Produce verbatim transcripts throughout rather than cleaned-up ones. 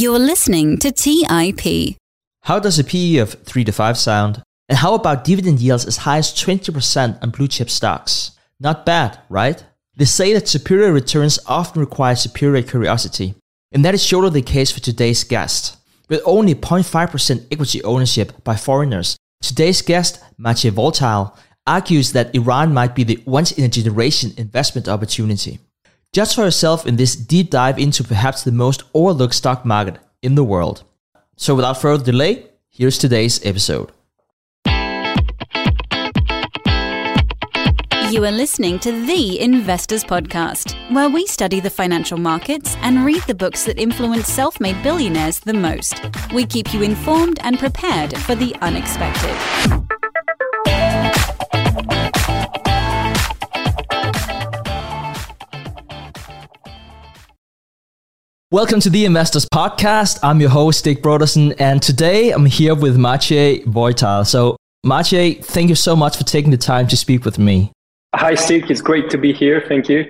You're listening to T I P. How does a P E of three to five sound? And how about dividend yields as high as twenty percent on blue chip stocks? Not bad, right? They say that superior returns often require superior curiosity. And that is surely the case for today's guest. With only zero point five percent equity ownership by foreigners, today's guest, Maciej Woltal, argues that Iran might be the once-in-a-generation investment opportunity. Judge for yourself in this deep dive into perhaps the most overlooked stock market in the world. So without further delay, here's today's episode. You are listening to The Investors Podcast, where we study the financial markets and read the books that influence self-made billionaires the most. We keep you informed and prepared for the unexpected. Welcome to The Investors Podcast. I'm your host, Stig Brodersen, and today I'm here with Maciej Woltal. So, Maciej, thank you so much for taking the time to speak with me. Hi, Stig. It's great to be here. Thank you.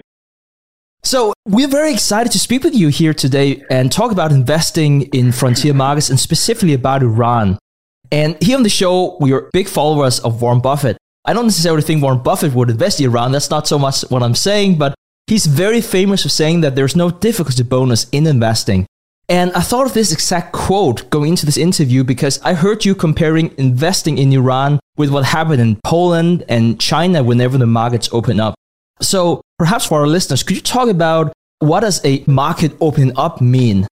So, we're very excited to speak with you here today and talk about investing in frontier markets and specifically about Iran. And here on the show, we are big followers of Warren Buffett. I don't necessarily think Warren Buffett would invest in Iran. That's not so much what I'm saying, but he's very famous for saying that there's no difficulty bonus in investing. And I thought of this exact quote going into this interview because I heard you comparing investing in Iran with what happened in Poland and China whenever the markets open up. So perhaps for our listeners, could you talk about what does a market opening up mean?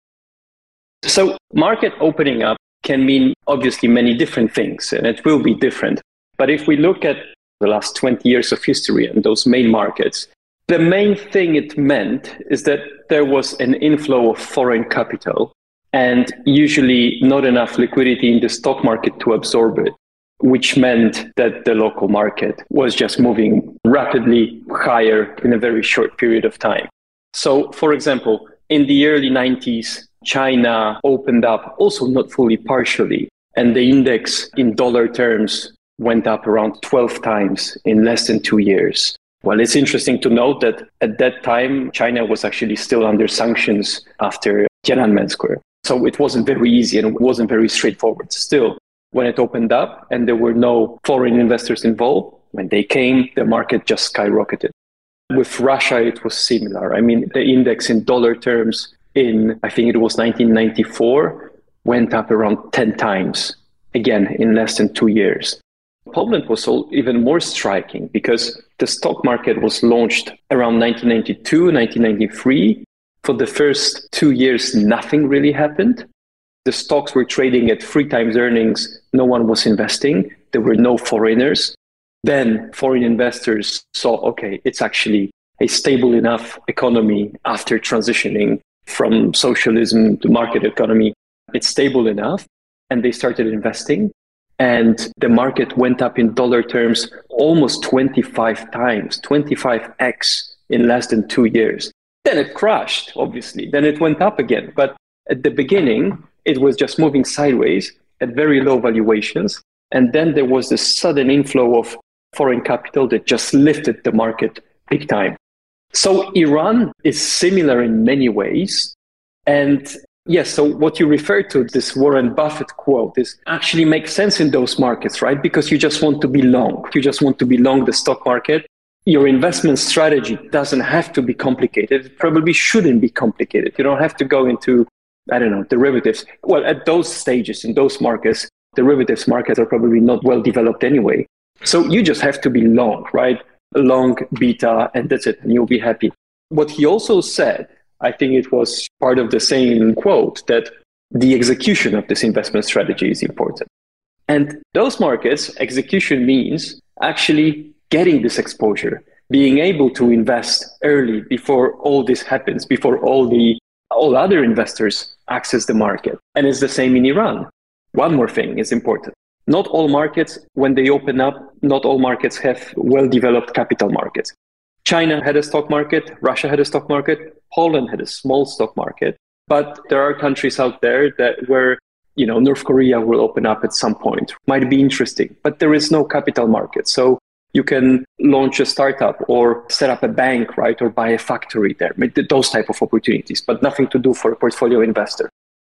So market opening up can mean obviously many different things, and it will be different. But if we look at the last twenty years of history and those main markets, the main thing it meant is that there was an inflow of foreign capital and usually not enough liquidity in the stock market to absorb it, which meant that the local market was just moving rapidly higher in a very short period of time. So, for example, in the early nineties, China opened up, also not fully, partially, and the index in dollar terms went up around twelve times in less than two years. Well, it's interesting to note that at that time, China was actually still under sanctions after Tiananmen Square. So it wasn't very easy and it wasn't very straightforward. Still, when it opened up and there were no foreign investors involved, when they came, the market just skyrocketed. With Russia, it was similar. I mean, the index in dollar terms in, I think it was nineteen ninety-four, went up around ten times, again, in less than two years. Poland was even more striking because the stock market was launched around nineteen ninety-two, nineteen ninety-three. For the first two years, nothing really happened. The stocks were trading at three times earnings. No one was investing. There were no foreigners. Then foreign investors saw, okay, it's actually a stable enough economy after transitioning from socialism to market economy. It's stable enough. And they started investing. And the market went up in dollar terms almost twenty-five times, twenty-five x in less than two years. Then it crashed, obviously. Then it went up again. But at the beginning, it was just moving sideways at very low valuations. And then there was this sudden inflow of foreign capital that just lifted the market big time. So Iran is similar in many ways. And yes, so what you refer to, this Warren Buffett quote, is actually makes sense in those markets, right? Because you just want to be long. You just want to be long the stock market. Your investment strategy doesn't have to be complicated. It probably shouldn't be complicated. You don't have to go into, I don't know, derivatives. Well, at those stages, in those markets, derivatives markets are probably not well developed anyway. So you just have to be long, right? Long beta, and that's it, and you'll be happy. What he also said, I think it was part of the same quote, that the execution of this investment strategy is important. And those markets, execution means actually getting this exposure, being able to invest early before all this happens, before all the all other investors access the market. And it's the same in Iran. One more thing is important. Not all markets, when they open up, not all markets have well-developed capital markets. China had a stock market, Russia had a stock market, Poland had a small stock market, but there are countries out there that where, you know, North Korea will open up at some point. Might be interesting, but there is no capital market. So you can launch a startup or set up a bank, right? Or buy a factory there, those type of opportunities, but nothing to do for a portfolio investor.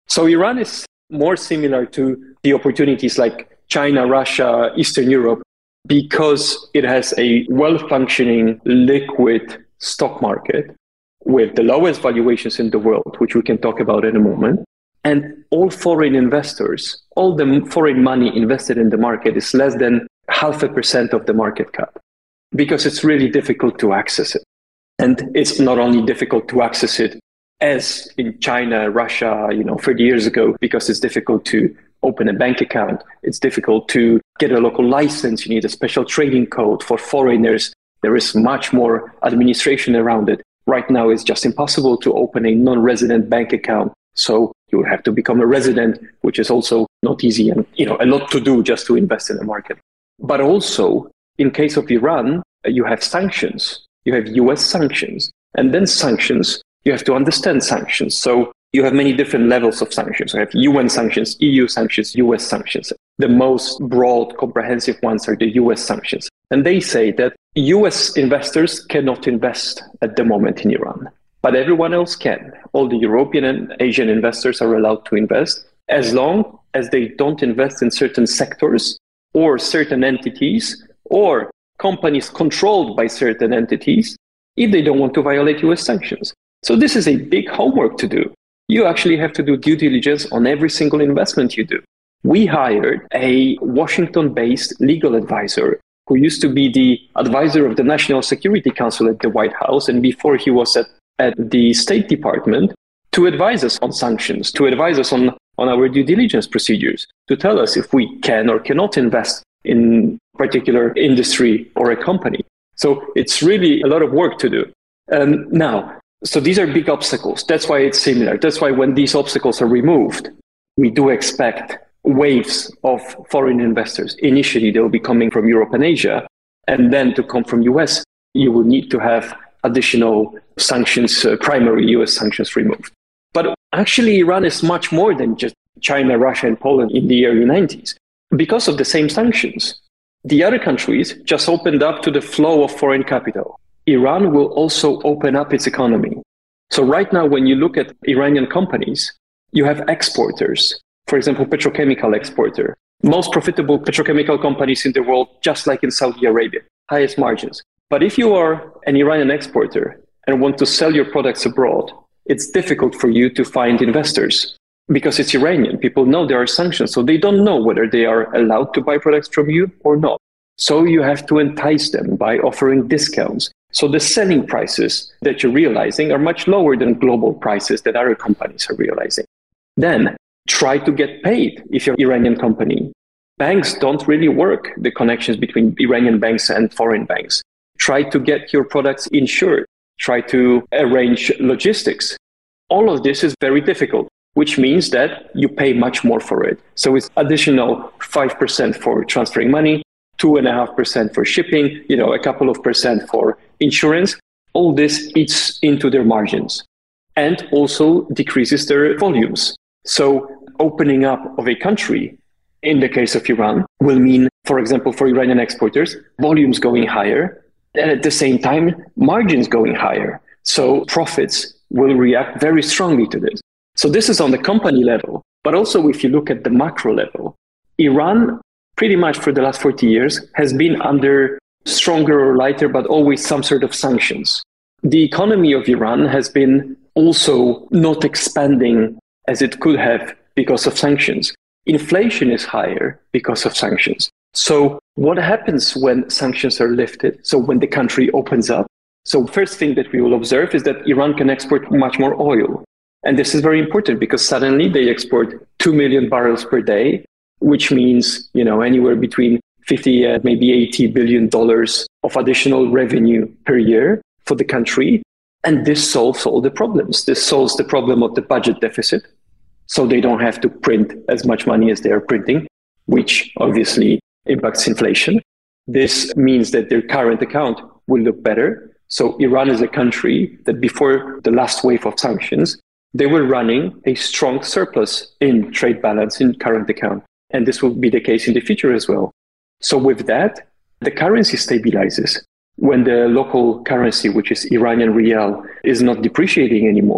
So Iran is more similar to the opportunities like China, Russia, Eastern Europe, because it has a well-functioning, liquid stock market with the lowest valuations in the world, which we can talk about in a moment. And all foreign investors, all the foreign money invested in the market is less than half a percent of the market cap, because it's really difficult to access it. And it's not only difficult to access it as in China, Russia, you know, thirty years ago, because it's difficult to open a bank account. It's difficult to get a local license. You need a special trading code for foreigners. There is much more administration around it. Right now, it's just impossible to open a non-resident bank account. So you would have to become a resident, which is also not easy and, you know, a lot to do just to invest in the market. But also, in case of Iran, you have sanctions. You have U S sanctions. And then sanctions, you have to understand sanctions. So you have many different levels of sanctions. You have U N sanctions, E U sanctions, U S sanctions. The most broad, comprehensive ones are the U S sanctions. And they say that U S investors cannot invest at the moment in Iran, but everyone else can. All the European and Asian investors are allowed to invest as long as they don't invest in certain sectors or certain entities or companies controlled by certain entities if they don't want to violate U S sanctions. So this is a big homework to do. You actually have to do due diligence on every single investment you do. We hired a Washington-based legal advisor who used to be the advisor of the National Security Council at the White House, and before he was at, at the State Department, to advise us on sanctions, to advise us on, on our due diligence procedures, to tell us if we can or cannot invest in a particular industry or a company. So it's really a lot of work to do. Um, now, so these are big obstacles. That's why it's similar. That's why when these obstacles are removed, we do expect waves of foreign investors. Initially, they will be coming from Europe and Asia. And then to come from U S, you will need to have additional sanctions, uh, primary U S sanctions removed. But actually, Iran is much more than just China, Russia, and Poland in the early nineties. Because of the same sanctions, the other countries just opened up to the flow of foreign capital. Iran will also open up its economy. So right now, when you look at Iranian companies, you have exporters. For example, petrochemical exporter. Most profitable petrochemical companies in the world, just like in Saudi Arabia, highest margins. But if you are an Iranian exporter and want to sell your products abroad, it's difficult for you to find investors because it's Iranian. People know there are sanctions, so they don't know whether they are allowed to buy products from you or not. So you have to entice them by offering discounts. So the selling prices that you're realizing are much lower than global prices that other companies are realizing. Then try to get paid if you're an Iranian company. Banks don't really work, the connections between Iranian banks and foreign banks. Try to get your products insured. Try to arrange logistics. All of this is very difficult, which means that you pay much more for it. So it's additional five percent for transferring money, two point five percent for shipping, you know, a couple of percent for insurance. All this eats into their margins and also decreases their volumes. So opening up of a country, in the case of Iran, will mean, for example, for Iranian exporters, volumes going higher, and at the same time, margins going higher. So profits will react very strongly to this. So this is on the company level. But also, if you look at the macro level, Iran, pretty much for the last forty years, has been under stronger or lighter, but always some sort of sanctions. The economy of Iran has been also not expanding as it could have because of sanctions. Inflation is higher because of sanctions. So what happens when sanctions are lifted? So when the country opens up? So first thing that we will observe is that Iran can export much more oil. And this is very important because suddenly they export two million barrels per day, which means, you know, anywhere between fifty and maybe eighty billion dollars of additional revenue per year for the country. And this solves all the problems. This solves the problem of the budget deficit. So they don't have to print as much money as they are printing, which obviously impacts inflation. This means that their current account will look better. So Iran is a country that before the last wave of sanctions, they were running a strong surplus in trade balance in current account. And this will be the case in the future as well. So with that, the currency stabilizes. When the local currency, which is Iranian rial, is not depreciating anymore,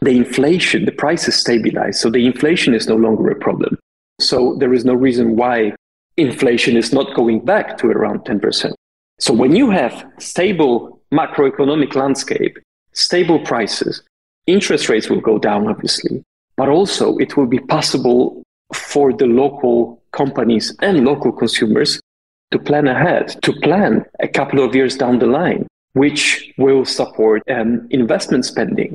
the inflation, the prices stabilize. So the inflation is no longer a problem. So there is no reason why inflation is not going back to around ten percent. So when you have stable macroeconomic landscape, stable prices, interest rates will go down, obviously, but also it will be possible for the local companies and local consumers to plan ahead, to plan a couple of years down the line, which will support um, investment spending.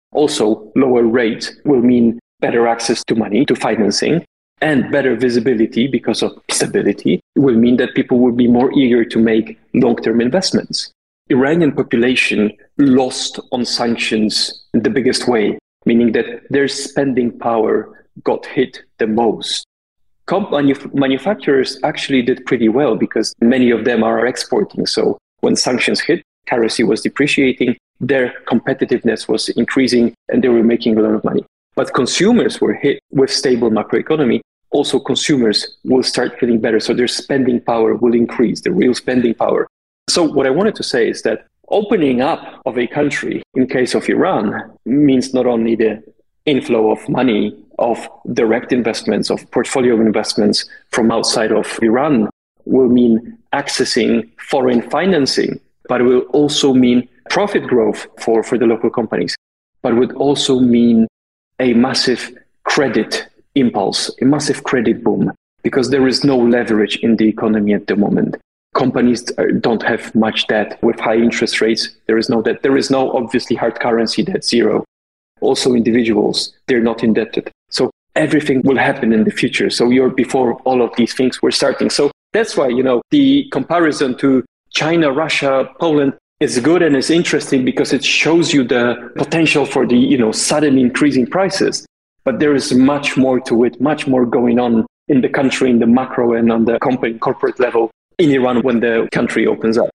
Also, lower rates will mean better access to money, to financing, and better visibility because of stability. It will mean that people will be more eager to make long-term investments. Iranian population lost on sanctions in the biggest way, meaning that their spending power got hit the most. Comp- manuf- manufacturers actually did pretty well because many of them are exporting. So when sanctions hit, currency was depreciating, their competitiveness was increasing, and they were making a lot of money. But consumers were hit with stable macroeconomy. Also, consumers will start feeling better. So their spending power will increase, the real spending power. So what I wanted to say is that opening up of a country, in case of Iran, means not only the inflow of money, of direct investments, of portfolio investments from outside of Iran, will mean accessing foreign financing, but it will also mean profit growth for, for the local companies, but would also mean a massive credit impulse, a massive credit boom, because there is no leverage in the economy at the moment. Companies don't have much debt with high interest rates. There is no debt. There is no obviously hard currency debt, zero. Also individuals, they're not indebted. So everything will happen in the future. So you're before all of these things were starting. So that's why, you know, the comparison to China, Russia, Poland is good and is interesting because it shows you the potential for the, you know, sudden increasing prices. But there is much more to it, much more going on in the country, in the macro and on the company, corporate level in Iran when the country opens up.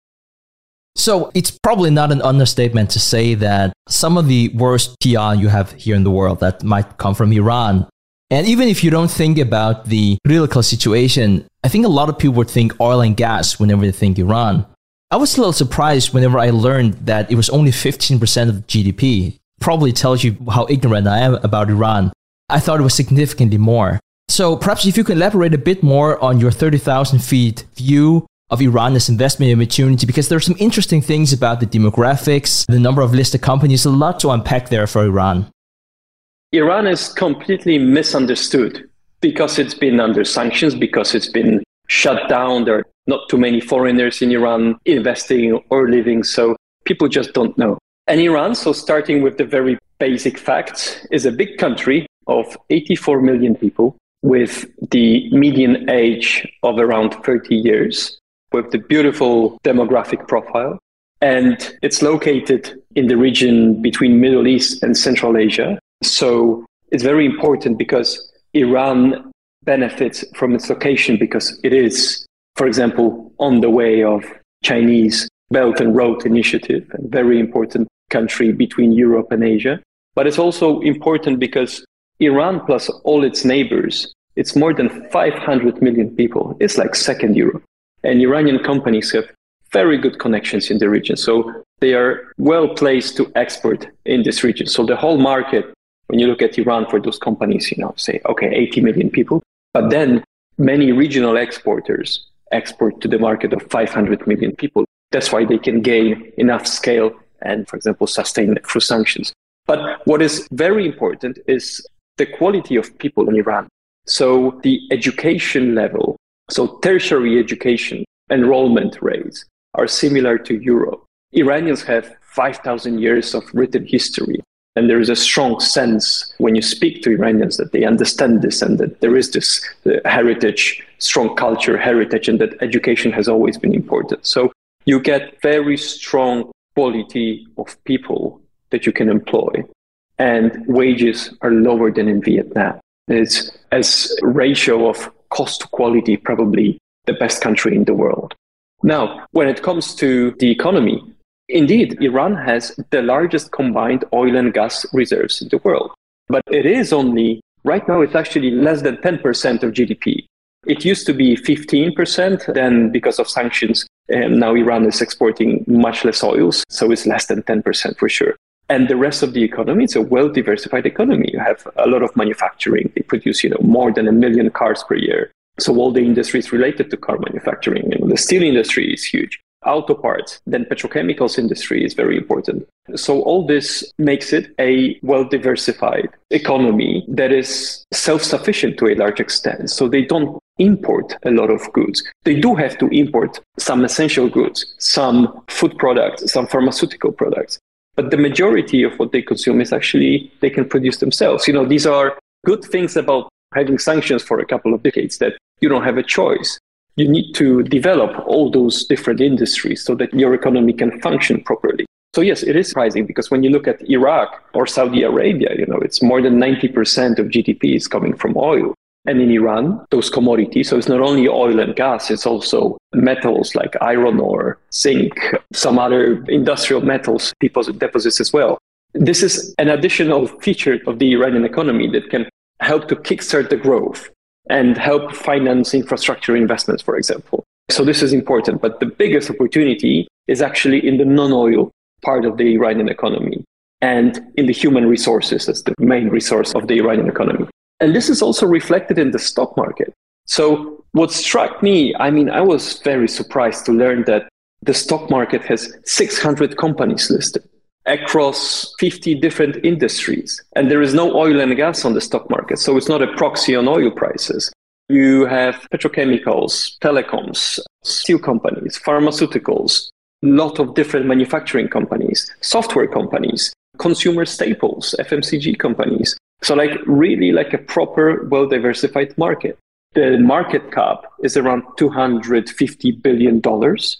So it's probably not an understatement to say that some of the worst P R you have here in the world that might come from Iran. And even if you don't think about the political situation, I think a lot of people would think oil and gas whenever they think Iran. I was a little surprised whenever I learned that it was only fifteen percent of G D P. Probably tells you how ignorant I am about Iran. I thought it was significantly more. So perhaps if you could elaborate a bit more on your thirty thousand feet view of Iran as investment opportunity, because there are some interesting things about the demographics, the number of listed companies, a lot to unpack there for Iran. Iran is completely misunderstood because it's been under sanctions, because it's been shut down. There are not too many foreigners in Iran investing or living, so people just don't know. And Iran, so starting with the very basic facts, is a big country of eighty-four million people with the median age of around thirty years, with the beautiful demographic profile. And it's located in the region between Middle East and Central Asia. So it's very important because Iran benefits from its location because it is, for example, on the way of Chinese Belt and Road Initiative, a very important country between Europe and Asia. But it's also important because Iran plus all its neighbors, it's more than five hundred million people. It's like second Europe. And Iranian companies have very good connections in the region. So they are well placed to export in this region. So the whole market, when you look at Iran for those companies, you know, say, okay, eighty million people. But then many regional exporters export to the market of five hundred million people. That's why they can gain enough scale and, for example, sustain through sanctions. But what is very important is the quality of people in Iran. So the education level, so tertiary education enrollment rates are similar to Europe. Iranians have five thousand years of written history. And there is a strong sense when you speak to Iranians that they understand this and that there is this uh, heritage, strong culture, heritage, and that education has always been important. So you get very strong quality of people that you can employ. And wages are lower than in Vietnam. It's as ratio of cost to quality, probably the best country in the world. Now, when it comes to the economy, indeed, Iran has the largest combined oil and gas reserves in the world. But it is only, right now, it's actually less than ten percent of G D P. It used to be fifteen percent, then because of sanctions, and now Iran is exporting much less oils, so it's less than ten percent for sure. And the rest of the economy, it's a well-diversified economy. You have a lot of manufacturing. They produce, you know, more than a million cars per year. So all the industries related to car manufacturing, you know, the steel industry is huge. Auto parts, then petrochemicals industry is very important. So all this makes it a well-diversified economy that is self-sufficient to a large extent. So they don't import a lot of goods. They do have to import some essential goods, some food products, some pharmaceutical products. But the majority of what they consume is actually they can produce themselves. You know, these are good things about having sanctions for a couple of decades, that you don't have a choice. You need to develop all those different industries so that your economy can function properly. So yes, it is surprising because when you look at Iraq or Saudi Arabia, you know, it's more than ninety percent of G D P is coming from oil. And in Iran, those commodities, so it's not only oil and gas, it's also metals like iron ore, zinc, some other industrial metals deposit, deposits as well. This is an additional feature of the Iranian economy that can help to kickstart the growth and help finance infrastructure investments, for example. So this is important. But the biggest opportunity is actually in the non-oil part of the Iranian economy and in the human resources. That's the main resource of the Iranian economy. And this is also reflected in the stock market. So what struck me, I mean, I was very surprised to learn that the stock market has six hundred companies listed across fifty different industries. And there is no oil and gas on the stock market. So it's not a proxy on oil prices. You have petrochemicals, telecoms, steel companies, pharmaceuticals, a lot of different manufacturing companies, software companies, consumer staples, F M C G companies. So like really like a proper, well-diversified market. The market cap is around two hundred fifty billion dollars.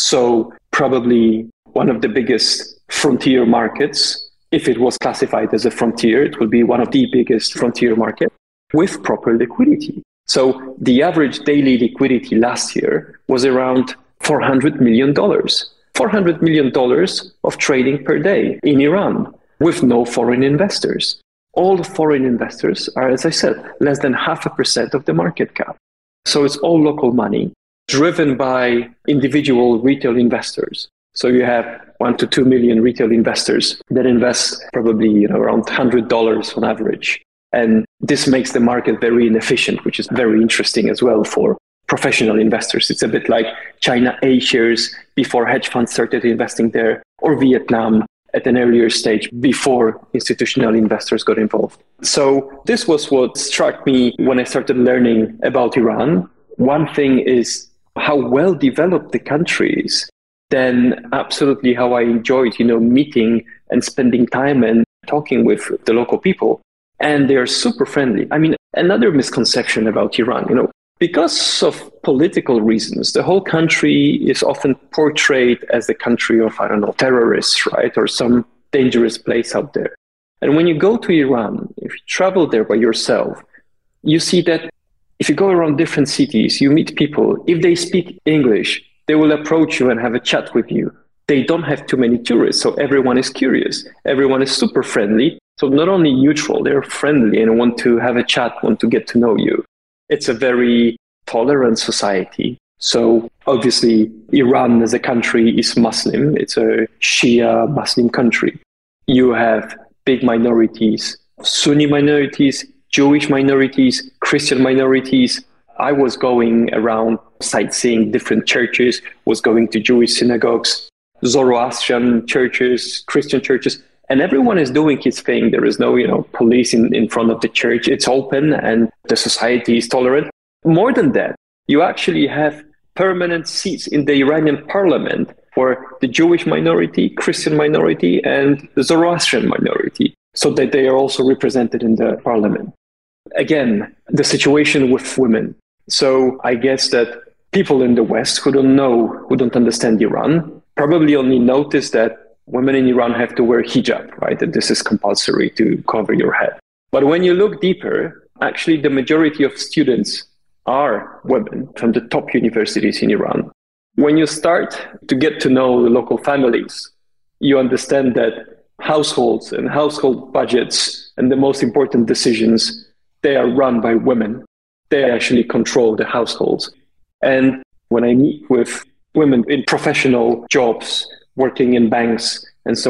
So probably one of the biggest frontier markets. If it was classified as a frontier, it would be one of the biggest frontier markets with proper liquidity. So the average daily liquidity last year was around four hundred million dollars. four hundred million dollars of trading per day in Iran with no foreign investors. All the foreign investors are, as I said, less than half a percent of the market cap. So it's all local money driven by individual retail investors. So you have one to two million retail investors that invest probably, you know, around one hundred dollars on average. And this makes the market very inefficient, which is very interesting as well for professional investors. It's a bit like China A shares before hedge funds started investing there, or Vietnam at an earlier stage before institutional investors got involved. So this was what struck me when I started learning about Iran. One thing is how well developed the country is. Then absolutely how I enjoyed, you know, meeting and spending time and talking with the local people. And they're super friendly. I mean, another misconception about Iran, you know, because of political reasons, the whole country is often portrayed as the country of, I don't know, terrorists, right? Or some dangerous place out there. And when you go to Iran, if you travel there by yourself, you see that if you go around different cities, you meet people. If they speak English, they will approach you and have a chat with you. They don't have too many tourists, so everyone is curious. Everyone is super friendly. So not only neutral, they're friendly and want to have a chat, want to get to know you. It's a very tolerant society. So obviously, Iran as a country is Muslim. It's a Shia Muslim country. You have big minorities, Sunni minorities, Jewish minorities, Christian minorities. I was going around sightseeing different churches, was going to Jewish synagogues, Zoroastrian churches, Christian churches. And everyone is doing his thing. There is no, you know, police in, in front of the church. It's open and the society is tolerant. More than that, you actually have permanent seats in the Iranian parliament for the Jewish minority, Christian minority, and the Zoroastrian minority, so that they are also represented in the parliament. Again, the situation with women. So I guess that people in the West who don't know, who don't understand Iran, probably only notice that women in Iran have to wear hijab, right? That this is compulsory to cover your head. But when you look deeper, actually the majority of students are women from the top universities in Iran. When you start to get to know the local families, you understand that households and household budgets and the most important decisions, they are run by women. They actually control the households. And when I meet with women in professional jobs, working in banks and so on,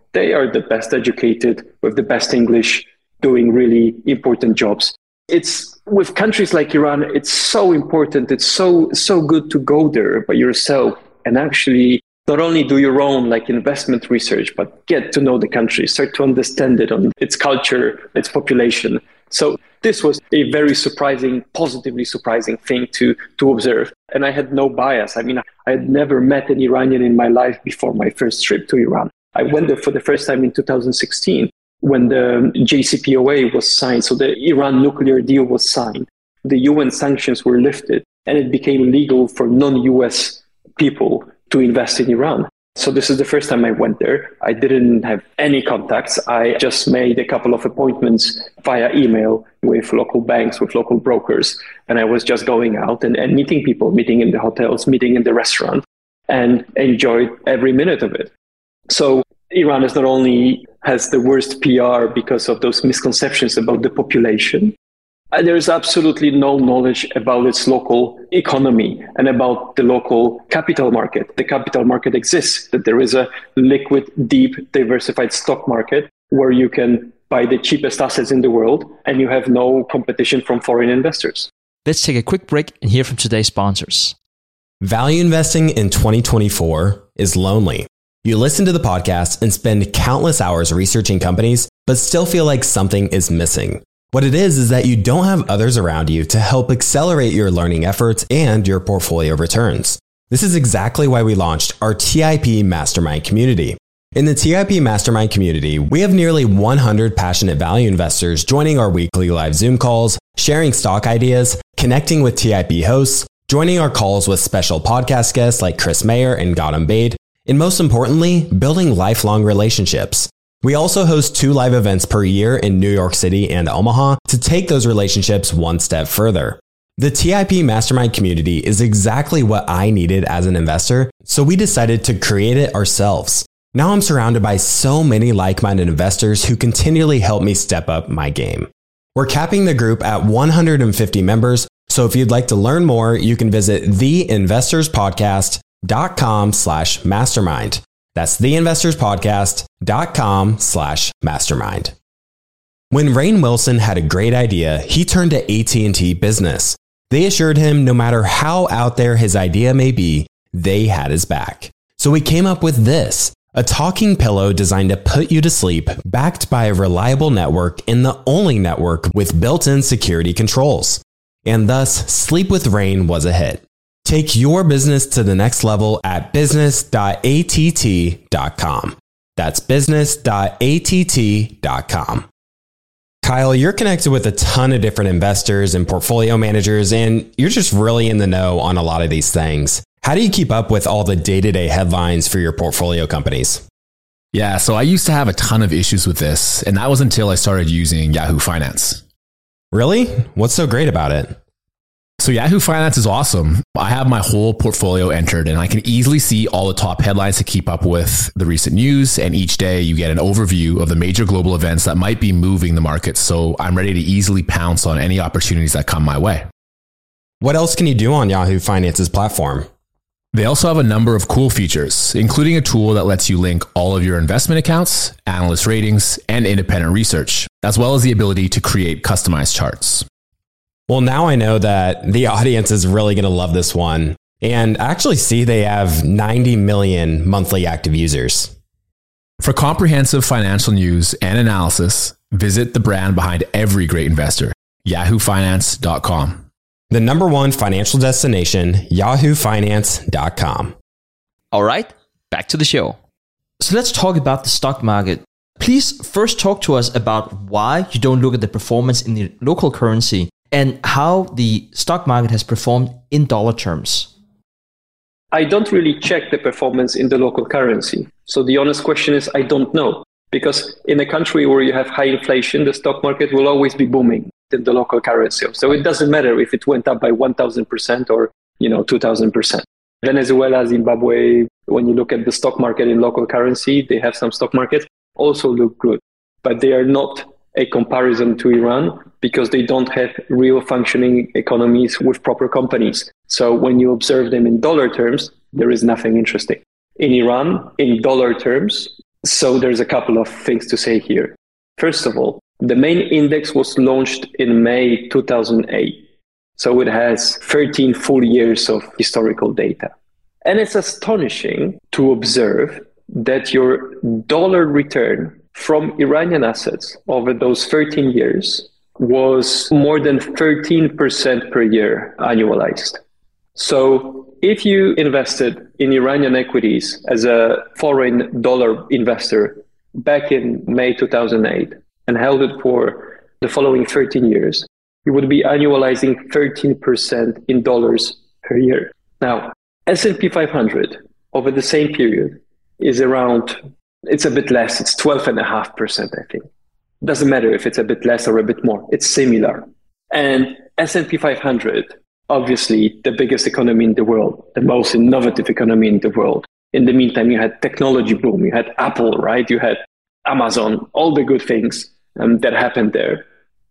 They are the best educated, with the best English, doing really important jobs. It's with countries like Iran, it's so important. It's so, so good to go there by yourself and actually not only do your own like investment research, but get to know the country, start to understand it on its culture, its population. So this was a very surprising, positively surprising thing to, to observe. And I had no bias. I mean, I had never met an Iranian in my life before my first trip to Iran. I went there for the first time in two thousand sixteen when the J C P O A was signed. So the Iran nuclear deal was signed. The U N sanctions were lifted and it became legal for non-U S people to invest in Iran. So this is the first time I went there. I didn't have any contacts. I just made a couple of appointments via email with local banks, with local brokers. And I was just going out and, and meeting people, meeting in the hotels, meeting in the restaurant, and enjoyed every minute of it. So Iran is not only has the worst P R because of those misconceptions about the population, there's absolutely no knowledge about its local economy and about the local capital market. The capital market exists, that there is a liquid, deep, diversified stock market where you can buy the cheapest assets in the world and you have no competition from foreign investors. Let's take a quick break and hear from today's sponsors. Value investing in twenty twenty-four is lonely. You listen to the podcast and spend countless hours researching companies, but still feel like something is missing. What it is is that you don't have others around you to help accelerate your learning efforts and your portfolio returns. This is exactly why we launched our T I P Mastermind community. In the T I P Mastermind community, we have nearly one hundred passionate value investors joining our weekly live Zoom calls, sharing stock ideas, connecting with T I P hosts, joining our calls with special podcast guests like Chris Mayer and Gautam Baid, and most importantly, building lifelong relationships. We also host two live events per year in New York City and Omaha to take those relationships one step further. The T I P Mastermind community is exactly what I needed as an investor, so we decided to create it ourselves. Now I'm surrounded by so many like-minded investors who continually help me step up my game. We're capping the group at one hundred fifty members, so if you'd like to learn more, you can visit theinvestorspodcast.com slash mastermind. That's theinvestorspodcast.com slash mastermind. When Rainn Wilson had a great idea, he turned to A T and T Business. They assured him no matter how out there his idea may be, they had his back. So he came up with this, a talking pillow designed to put you to sleep, backed by a reliable network and the only network with built-in security controls. And thus, Sleep with Rainn was a hit. Take your business to the next level at business dot a t t dot com. That's business dot a t t dot com. Kyle, you're connected with a ton of different investors and portfolio managers, and you're just really in the know on a lot of these things. How do you keep up with all the day-to-day headlines for your portfolio companies? Yeah, so I used to have a ton of issues with this, and that was until I started using Yahoo Finance. Really? What's so great about it? So Yahoo Finance is awesome. I have my whole portfolio entered and I can easily see all the top headlines to keep up with the recent news. And each day you get an overview of the major global events that might be moving the markets. So I'm ready to easily pounce on any opportunities that come my way. What else can you do on Yahoo Finance's platform? They also have a number of cool features, including a tool that lets you link all of your investment accounts, analyst ratings, and independent research, as well as the ability to create customized charts. Well, now I know that the audience is really going to love this one. And I actually see they have ninety million monthly active users. For comprehensive financial news and analysis, visit the brand behind every great investor, yahoo finance dot com. The number one financial destination, yahoo finance dot com. All right, back to the show. So let's talk about the stock market. Please first talk to us about why you don't look at the performance in the local currency and how the stock market has performed in dollar terms. I don't really check the performance in the local currency. So the honest question is, I don't know. Because in a country where you have high inflation, the stock market will always be booming in the local currency. So it doesn't matter if it went up by one thousand percent or, you know, two thousand percent. Venezuela, Zimbabwe, when you look at the stock market in local currency, they have some stock markets, also look good. But they are not a comparison to Iran because they don't have real functioning economies with proper companies. So when you observe them in dollar terms, there is nothing interesting. In Iran, in dollar terms, So there's a couple of things to say here. First of all, the main index was launched in May two thousand eight. So it has thirteen full years of historical data. And it's astonishing to observe that your dollar return from Iranian assets over those thirteen years was more than thirteen percent per year annualized. So if you invested in Iranian equities as a foreign dollar investor back in May two thousand eight and held it for the following thirteen years, you would be annualizing thirteen percent in dollars per year. Now, S and P five hundred over the same period is around, it's a bit less, it's twelve point five percent, I think. Doesn't matter if it's a bit less or a bit more, it's similar. And S and P five hundred, obviously the biggest economy in the world, the most innovative economy in the world. In the meantime, you had technology boom, you had Apple, right? You had Amazon, all the good things um, that happened there.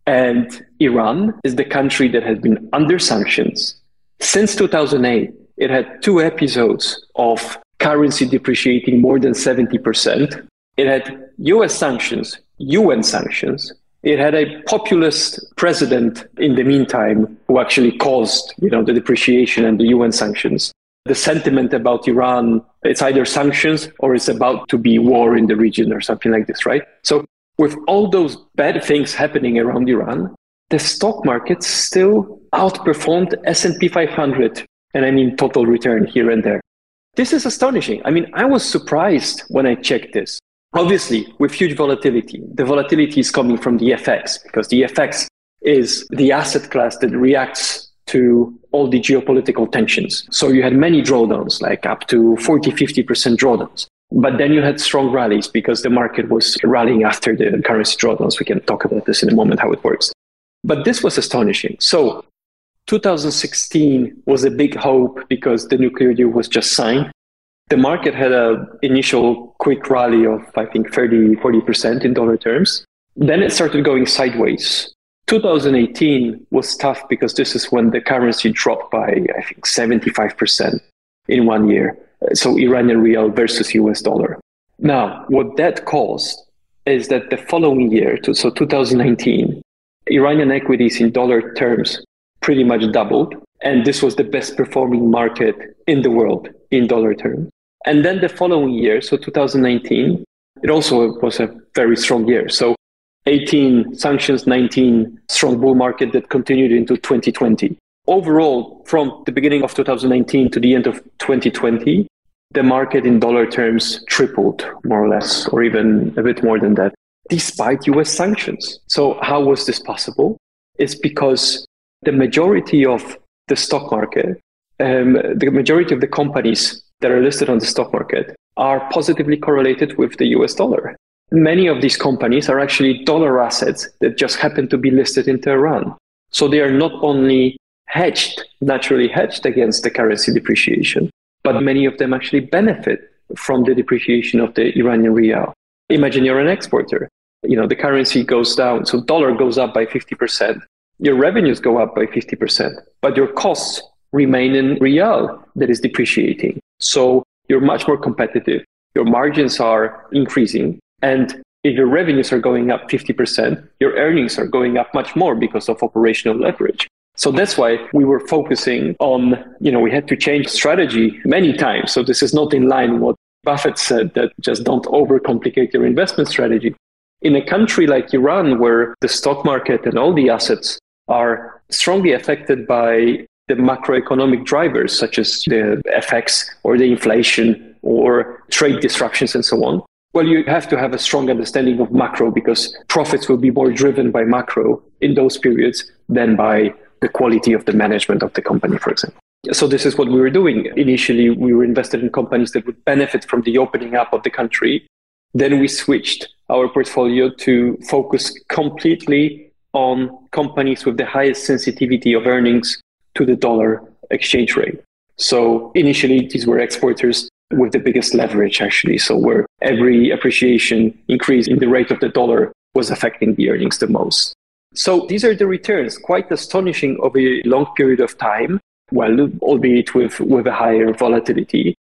And Iran is the country that has been under sanctions. Since two thousand eight, it had two episodes of currency depreciating more than seventy percent. It had U S sanctions, U N sanctions. It had a populist president in the meantime who actually caused, you know, the depreciation and the U N sanctions. The sentiment about Iran, it's either sanctions or it's about to be war in the region or something like this, right? So with all those bad things happening around Iran, the stock market still outperformed S and P five hundred, and I mean total return here and there. This is astonishing. I mean, I was surprised when I checked this. Obviously, with huge volatility, the volatility is coming from the F X, because the F X is the asset class that reacts to all the geopolitical tensions. So you had many drawdowns, like up to forty, fifty percent drawdowns. But then you had strong rallies because the market was rallying after the currency drawdowns. We can talk about this in a moment, how it works. But this was astonishing. So two thousand sixteen was a big hope because the nuclear deal was just signed. The market had an initial quick rally of, I think, thirty, forty percent in dollar terms. Then it started going sideways. two thousand eighteen was tough because this is when the currency dropped by, I think, seventy-five percent in one year. So Iranian rial versus U S dollar. Now, what that caused is that the following year, so two thousand nineteen, Iranian equities in dollar terms pretty much doubled. And this was the best performing market in the world in dollar terms. And then the following year, so two thousand nineteen, it also was a very strong year. So eighteen sanctions, nineteen strong bull market that continued into twenty twenty. Overall, from the beginning of two thousand nineteen to the end of twenty twenty, the market in dollar terms tripled, more or less, or even a bit more than that, despite U S sanctions. So how was this possible? It's because the majority of the stock market, um, the majority of the companies that are listed on the stock market are positively correlated with the U S dollar. Many of these companies are actually dollar assets that just happen to be listed in Tehran. So they are not only hedged, naturally hedged against the currency depreciation, but many of them actually benefit from the depreciation of the Iranian rial. Imagine you're an exporter. You know, the currency goes down, so dollar goes up by fifty percent. Your revenues go up by fifty percent, but your costs remain in rial that is depreciating. So you're much more competitive. Your margins are increasing. And if your revenues are going up fifty percent, your earnings are going up much more because of operational leverage. So that's why we were focusing on, you know, we had to change strategy many times. So this is not in line with what Buffett said, that just don't overcomplicate your investment strategy. In a country like Iran, where the stock market and all the assets are strongly affected by the macroeconomic drivers, such as the F X or the inflation or trade disruptions and so on, well, you have to have a strong understanding of macro because profits will be more driven by macro in those periods than by the quality of the management of the company, for example. So this is what we were doing. Initially, we were invested in companies that would benefit from the opening up of the country. Then we switched our portfolio to focus completely on companies with the highest sensitivity of earnings to the dollar exchange rate. So initially, these were exporters with the biggest leverage, actually. So where every appreciation increase in the rate of the dollar was affecting the earnings the most. So these are the returns, quite astonishing over a long period of time, well, albeit with, with a higher volatility.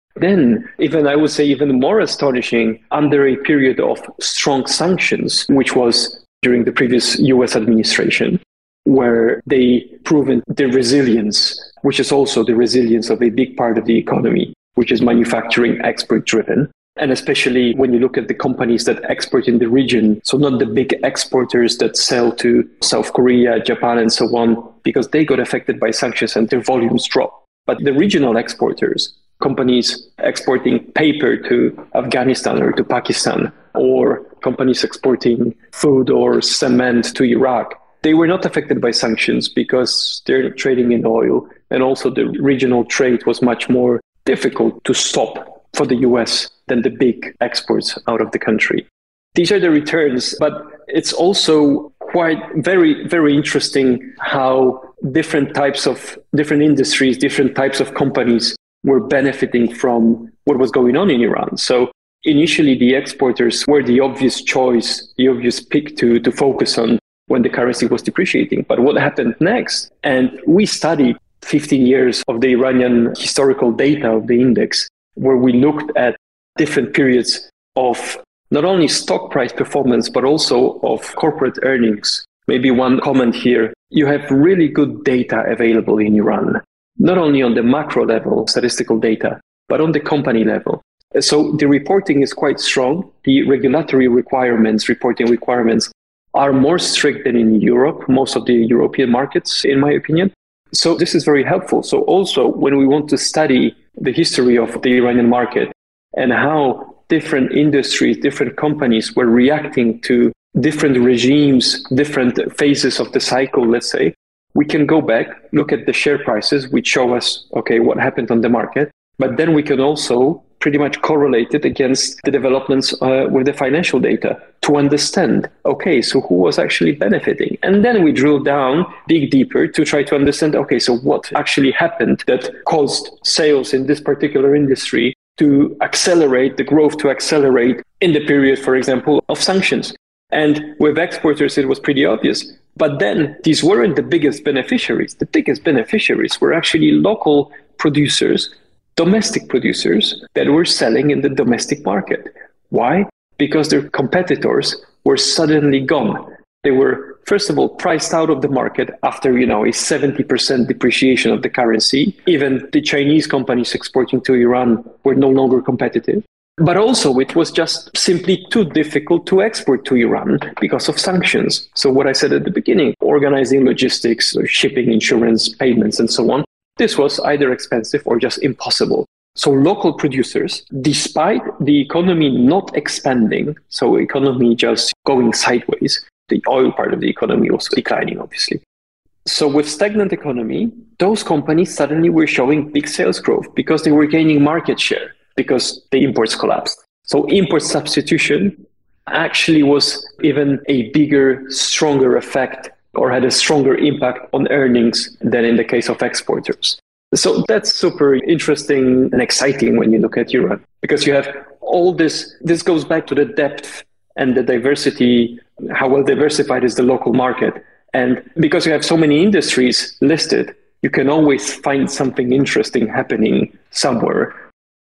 Then, even I would say even more astonishing, under a period of strong sanctions, which was during the previous U S administration, where they proven their resilience, which is also the resilience of a big part of the economy, which is manufacturing export driven. And especially when you look at the companies that export in the region, so not the big exporters that sell to South Korea, Japan, and so on, because they got affected by sanctions and their volumes dropped. But the regional exporters, companies exporting paper to Afghanistan or to Pakistan, or companies exporting food or cement to Iraq, they were not affected by sanctions because they're trading in oil. And also the regional trade was much more difficult to stop for the U S than the big exports out of the country. These are the returns, but it's also quite very, very interesting how different types of different industries, different types of companies were benefiting from what was going on in Iran. So initially, the exporters were the obvious choice, the obvious pick to, to focus on when the currency was depreciating. But what happened next? And we studied fifteen years of the Iranian historical data of the index, where we looked at different periods of not only stock price performance, but also of corporate earnings. Maybe one comment here. You have really good data available in Iran, not only on the macro level, statistical data, but on the company level. So the reporting is quite strong. The regulatory requirements, reporting requirements, are more strict than in Europe, most of the European markets, in my opinion. So this is very helpful. So also when we want to study the history of the Iranian market and how different industries, different companies were reacting to different regimes, different phases of the cycle, let's say, we can go back, look at the share prices, which show us, okay, what happened on the market. But then we can also pretty much correlate it against the developments uh, with the financial data to understand, okay, so who was actually benefiting? And then we drill down, dig deeper to try to understand, okay, so what actually happened that caused sales in this particular industry to accelerate, the growth to accelerate in the period, for example, of sanctions. And with exporters, it was pretty obvious. But then these weren't the biggest beneficiaries. The biggest beneficiaries were actually local producers, domestic producers that were selling in the domestic market. Why? Because their competitors were suddenly gone. They were, first of all, priced out of the market after, you know, a seventy percent depreciation of the currency. Even the Chinese companies exporting to Iran were no longer competitive. But also, it was just simply too difficult to export to Iran because of sanctions. So what I said at the beginning, organizing logistics, shipping, insurance, payments, and so on, this was either expensive or just impossible. So local producers, despite the economy not expanding, so economy just going sideways, the oil part of the economy was declining, obviously. So with stagnant economy, those companies suddenly were showing big sales growth because they were gaining market share because the imports collapsed. So import substitution actually was even a bigger, stronger effect or had a stronger impact on earnings than in the case of exporters. So that's super interesting and exciting when you look at Europe, because you have all this, this goes back to the depth and the diversity, how well diversified is the local market. And because you have so many industries listed, you can always find something interesting happening somewhere.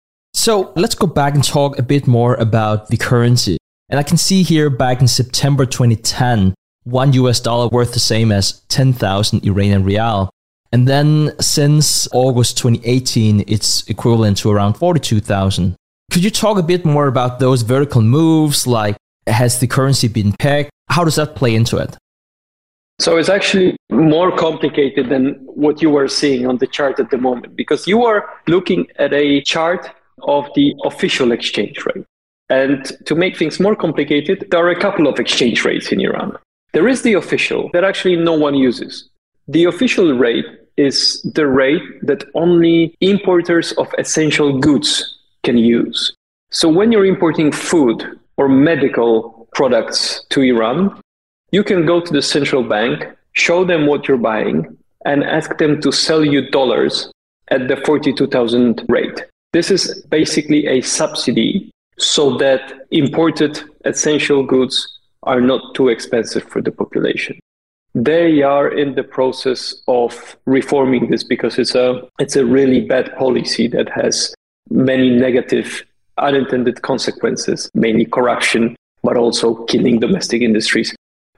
So let's go back and talk a bit more about the currency. And I can see here back in September twenty ten, one U S dollar worth the same as ten thousand Iranian rial. And then since August twenty eighteen, it's equivalent to around forty-two thousand. Could you talk a bit more about those vertical moves? Like, has the currency been pegged? How does that play into it? So it's actually more complicated than what you were seeing on the chart at the moment, because you are looking at a chart of the official exchange rate. And to make things more complicated, there are a couple of exchange rates in Iran. There is the official that actually no one uses. The official rate is the rate that only importers of essential goods can use. So when you're importing food or medical products to Iran, you can go to the central bank, show them what you're buying, and ask them to sell you dollars at the forty-two thousand rate. This is basically a subsidy so that imported essential goods are not too expensive for the population. They are in the process of reforming this because it's a it's a really bad policy that has many negative unintended consequences, mainly corruption, but also killing domestic industries.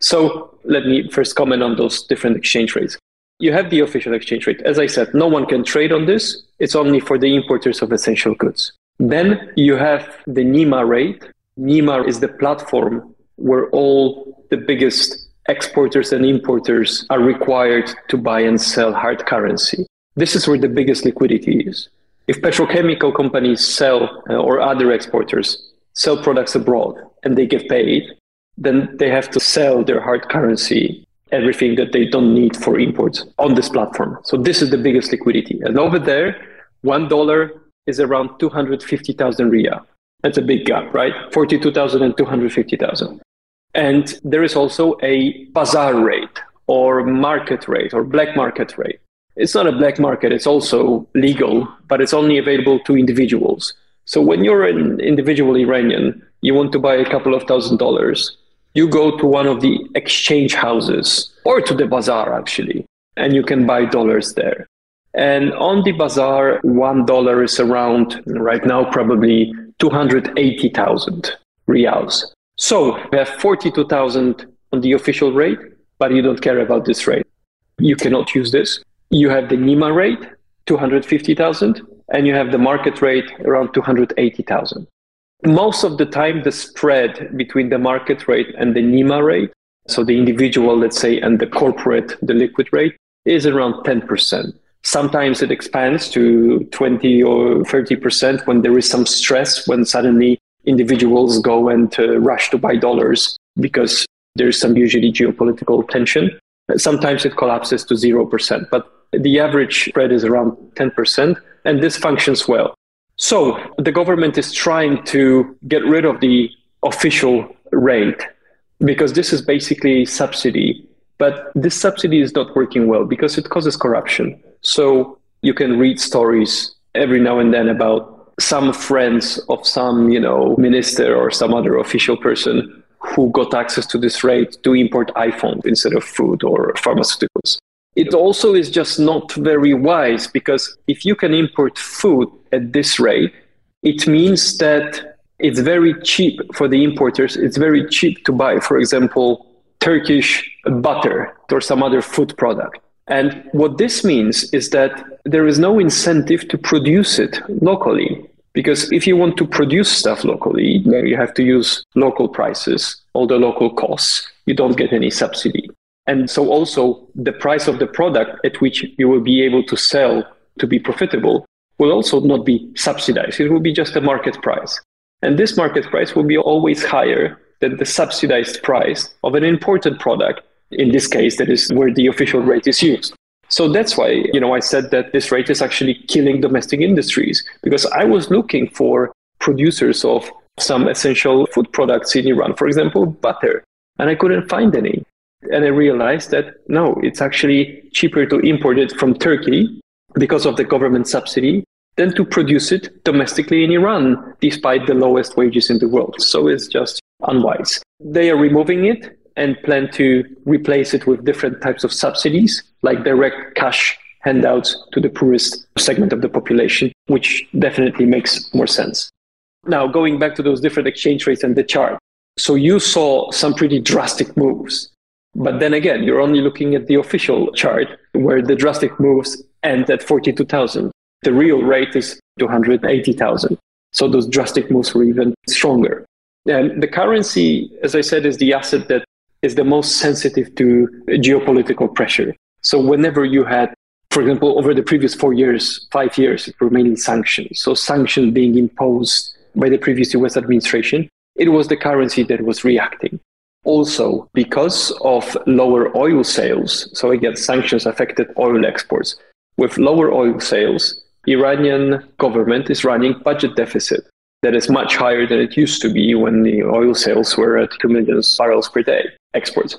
So let me first comment on those different exchange rates. You have the official exchange rate. As I said, no one can trade on this. It's only for the importers of essential goods. Then you have the N I M A rate. N I M A is the platform where all the biggest exporters and importers are required to buy and sell hard currency. This is where the biggest liquidity is. If petrochemical companies sell uh, or other exporters sell products abroad and they get paid, then they have to sell their hard currency, everything that they don't need for imports on this platform. So this is the biggest liquidity. And over there, one dollar is around two hundred fifty thousand riyal. That's a big gap, right? forty-two thousand and two hundred fifty thousand. And there is also a bazaar rate or market rate or black market rate. It's not a black market, it's also legal, but it's only available to individuals. So when you're an individual Iranian, you want to buy a couple of thousand dollars, you go to one of the exchange houses or to the bazaar actually, and you can buy dollars there. And on the bazaar, one dollar is around, right now, probably two hundred eighty thousand riyals. So we have forty-two thousand on the official rate, but you don't care about this rate. You cannot use this. You have the N I M A rate, two hundred fifty thousand, and you have the market rate around two hundred eighty thousand. Most of the time, the spread between the market rate and the N I M A rate, so the individual, let's say, and the corporate, the liquid rate, is around ten percent. Sometimes it expands to twenty or thirty percent when there is some stress, when suddenly individuals go and uh, rush to buy dollars because there's some usually geopolitical tension. Sometimes it collapses to zero percent, but the average spread is around ten percent, and this functions well. So the government is trying to get rid of the official rate because this is basically subsidy, but this subsidy is not working well because it causes corruption. So you can read stories every now and then about some friends of some, you know, minister or some other official person who got access to this rate to import iPhone instead of food or pharmaceuticals. It also is just not very wise because if you can import food at this rate, it means that it's very cheap for the importers. It's very cheap to buy, for example, Turkish butter or some other food product. And what this means is that there is no incentive to produce it locally. Because if you want to produce stuff locally, then you have to use local prices, all the local costs. You don't get any subsidy. And so also the price of the product at which you will be able to sell to be profitable will also not be subsidized. It will be just a market price. And this market price will be always higher than the subsidized price of an imported product. In this case, that is where the official rate is used. So that's why, you know, I said that this rate is actually killing domestic industries, because I was looking for producers of some essential food products in Iran, for example, butter, and I couldn't find any. And I realized that, no, it's actually cheaper to import it from Turkey because of the government subsidy than to produce it domestically in Iran, despite the lowest wages in the world. So it's just unwise. They are removing it and plan to replace it with different types of subsidies, like direct cash handouts to the poorest segment of the population, which definitely makes more sense. Now, going back to those different exchange rates and the chart. So you saw some pretty drastic moves. But then again, you're only looking at the official chart where the drastic moves end at forty-two thousand. The real rate is two hundred eighty thousand. So those drastic moves were even stronger. And the currency, as I said, is the asset that is the most sensitive to geopolitical pressure. So whenever you had, for example, over the previous four years, five years, it were mainly sanctions. So sanctions being imposed by the previous U S administration, it was the currency that was reacting. Also, because of lower oil sales, so again, sanctions affected oil exports. With lower oil sales, Iranian government is running budget deficit that is much higher than it used to be when the oil sales were at two million barrels per day exports.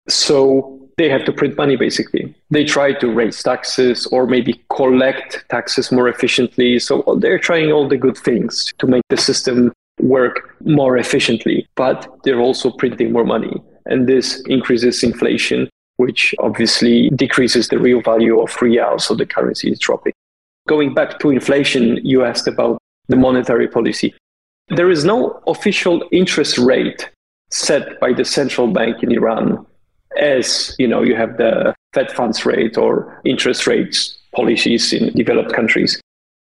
So they have to print money, basically. They try to raise taxes or maybe collect taxes more efficiently. So they're trying all the good things to make the system work more efficiently, but they're also printing more money. And this increases inflation, which obviously decreases the real value of riyal, so the currency is dropping. Going back to inflation, you asked about the monetary policy. There is no official interest rate set by the central bank in Iran, as you know, you have the Fed funds rate or interest rates policies in developed countries.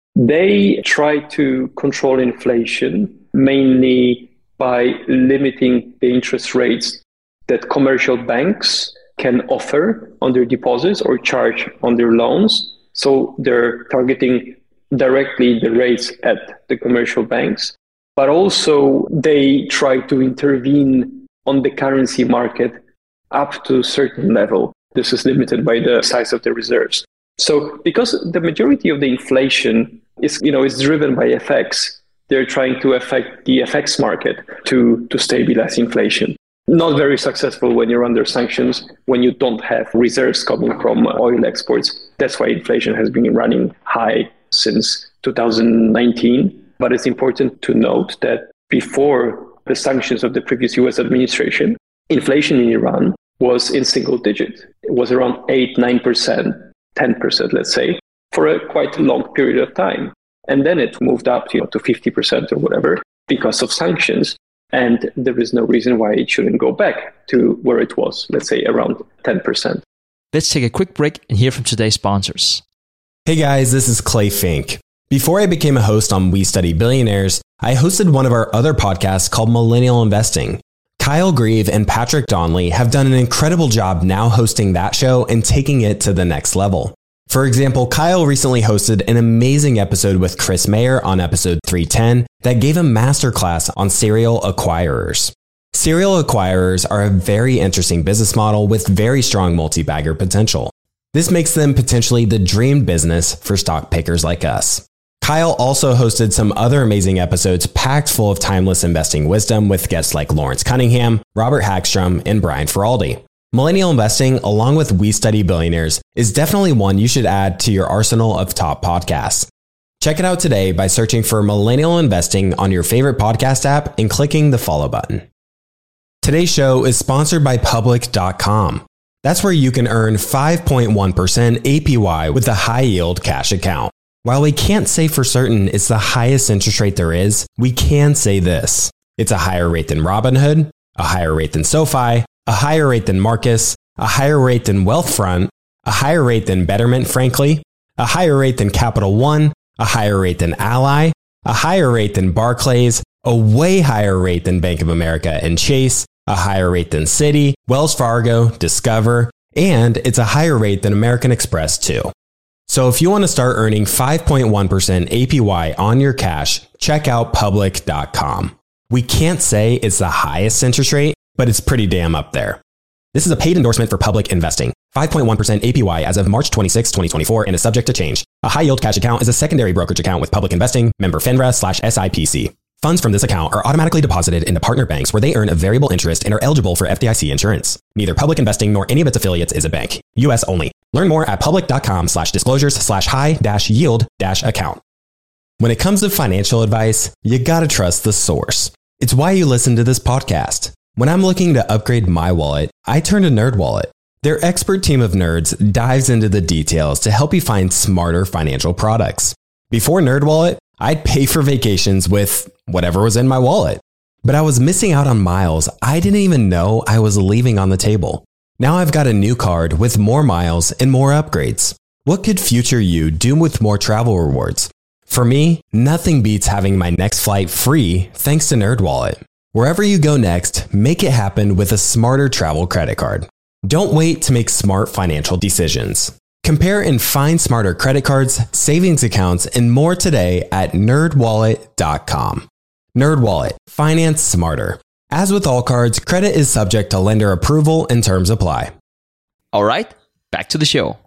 They try to control inflation mainly by limiting the interest rates that commercial banks can offer on their deposits or charge on their loans. So they're targeting directly the rates at the commercial banks, but also they try to intervene on the currency market up to a certain level. This is limited by the size of the reserves. So because the majority of the inflation is, you know, is driven by F X, they're trying to affect the F X market to, to stabilize inflation. Not very successful when you're under sanctions, when you don't have reserves coming from oil exports. That's why inflation has been running high since two thousand nineteen. But it's important to note that before the sanctions of the previous U S administration, inflation in Iran was in single digit. It was around eight, nine percent, ten percent, let's say, for a quite long period of time. And then it moved up you know, to fifty percent or whatever because of sanctions. And there is no reason why it shouldn't go back to where it was, let's say around ten percent. Let's take a quick break and hear from today's sponsors. Hey guys, this is Clay Fink. Before I became a host on We Study Billionaires, I hosted one of our other podcasts called Millennial Investing. Kyle Grieve and Patrick Donnelly have done an incredible job now hosting that show and taking it to the next level. For example, Kyle recently hosted an amazing episode with Chris Mayer on episode three ten that gave a masterclass on serial acquirers. Serial acquirers are a very interesting business model with very strong multi-bagger potential. This makes them potentially the dream business for stock pickers like us. Kyle also hosted some other amazing episodes packed full of timeless investing wisdom with guests like Lawrence Cunningham, Robert Hagstrom, and Brian Feraldi. Millennial Investing, along with We Study Billionaires, is definitely one you should add to your arsenal of top podcasts. Check it out today by searching for Millennial Investing on your favorite podcast app and clicking the follow button. Today's show is sponsored by Public dot com. That's where you can earn five point one percent A P Y with a high-yield cash account. While we can't say for certain it's the highest interest rate there is, we can say this. It's a higher rate than Robinhood, a higher rate than SoFi, a higher rate than Marcus, a higher rate than Wealthfront, a higher rate than Betterment, frankly, a higher rate than Capital One, a higher rate than Ally, a higher rate than Barclays, a way higher rate than Bank of America and Chase, a higher rate than Citi, Wells Fargo, Discover, and it's a higher rate than American Express too. So if you want to start earning five point one percent A P Y on your cash, check out Public dot com. We can't say it's the highest interest rate, but it's pretty damn up there. This is a paid endorsement for Public Investing. five point one percent A P Y as of March twenty-sixth, twenty twenty-four and is subject to change. A high-yield cash account is a secondary brokerage account with Public Investing, member FINRA slash S I P C. Funds from this account are automatically deposited into partner banks where they earn a variable interest and are eligible for F D I C insurance. Neither Public Investing nor any of its affiliates is a bank. U S only. Learn more at public dot com slash disclosures slash high dash yield dash account. When it comes to financial advice, you gotta trust the source. It's why you listen to this podcast. When I'm looking to upgrade my wallet, I turn to NerdWallet. Their expert team of nerds dives into the details to help you find smarter financial products. Before NerdWallet, I'd pay for vacations with whatever was in my wallet. But I was missing out on miles I didn't even know I was leaving on the table. Now I've got a new card with more miles and more upgrades. What could future you do with more travel rewards? For me, nothing beats having my next flight free thanks to NerdWallet. Wherever you go next, make it happen with a smarter travel credit card. Don't wait to make smart financial decisions. Compare and find smarter credit cards, savings accounts, and more today at nerd wallet dot com. NerdWallet. Finance smarter. As with all cards, credit is subject to lender approval and terms apply. All right, back to the show.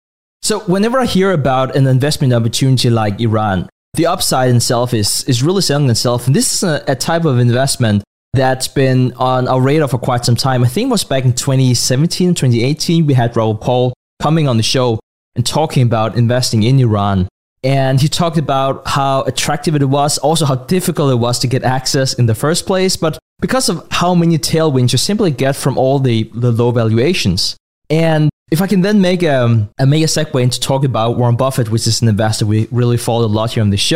So whenever I hear about an investment opportunity like Iran, the upside in itself is, is really selling itself. And this is a, a type of investment that's been on our radar for quite some time. I think it was back in twenty seventeen, twenty eighteen, we had Raoul Pal coming on the show and talking about investing in Iran. And he talked about how attractive it was, also how difficult it was to get access in the first place, but because of how many tailwinds you simply get from all the, the low valuations. And if I can then make a, a make a segue into talk about Warren Buffett, which is an investor we really follow a lot here on the show,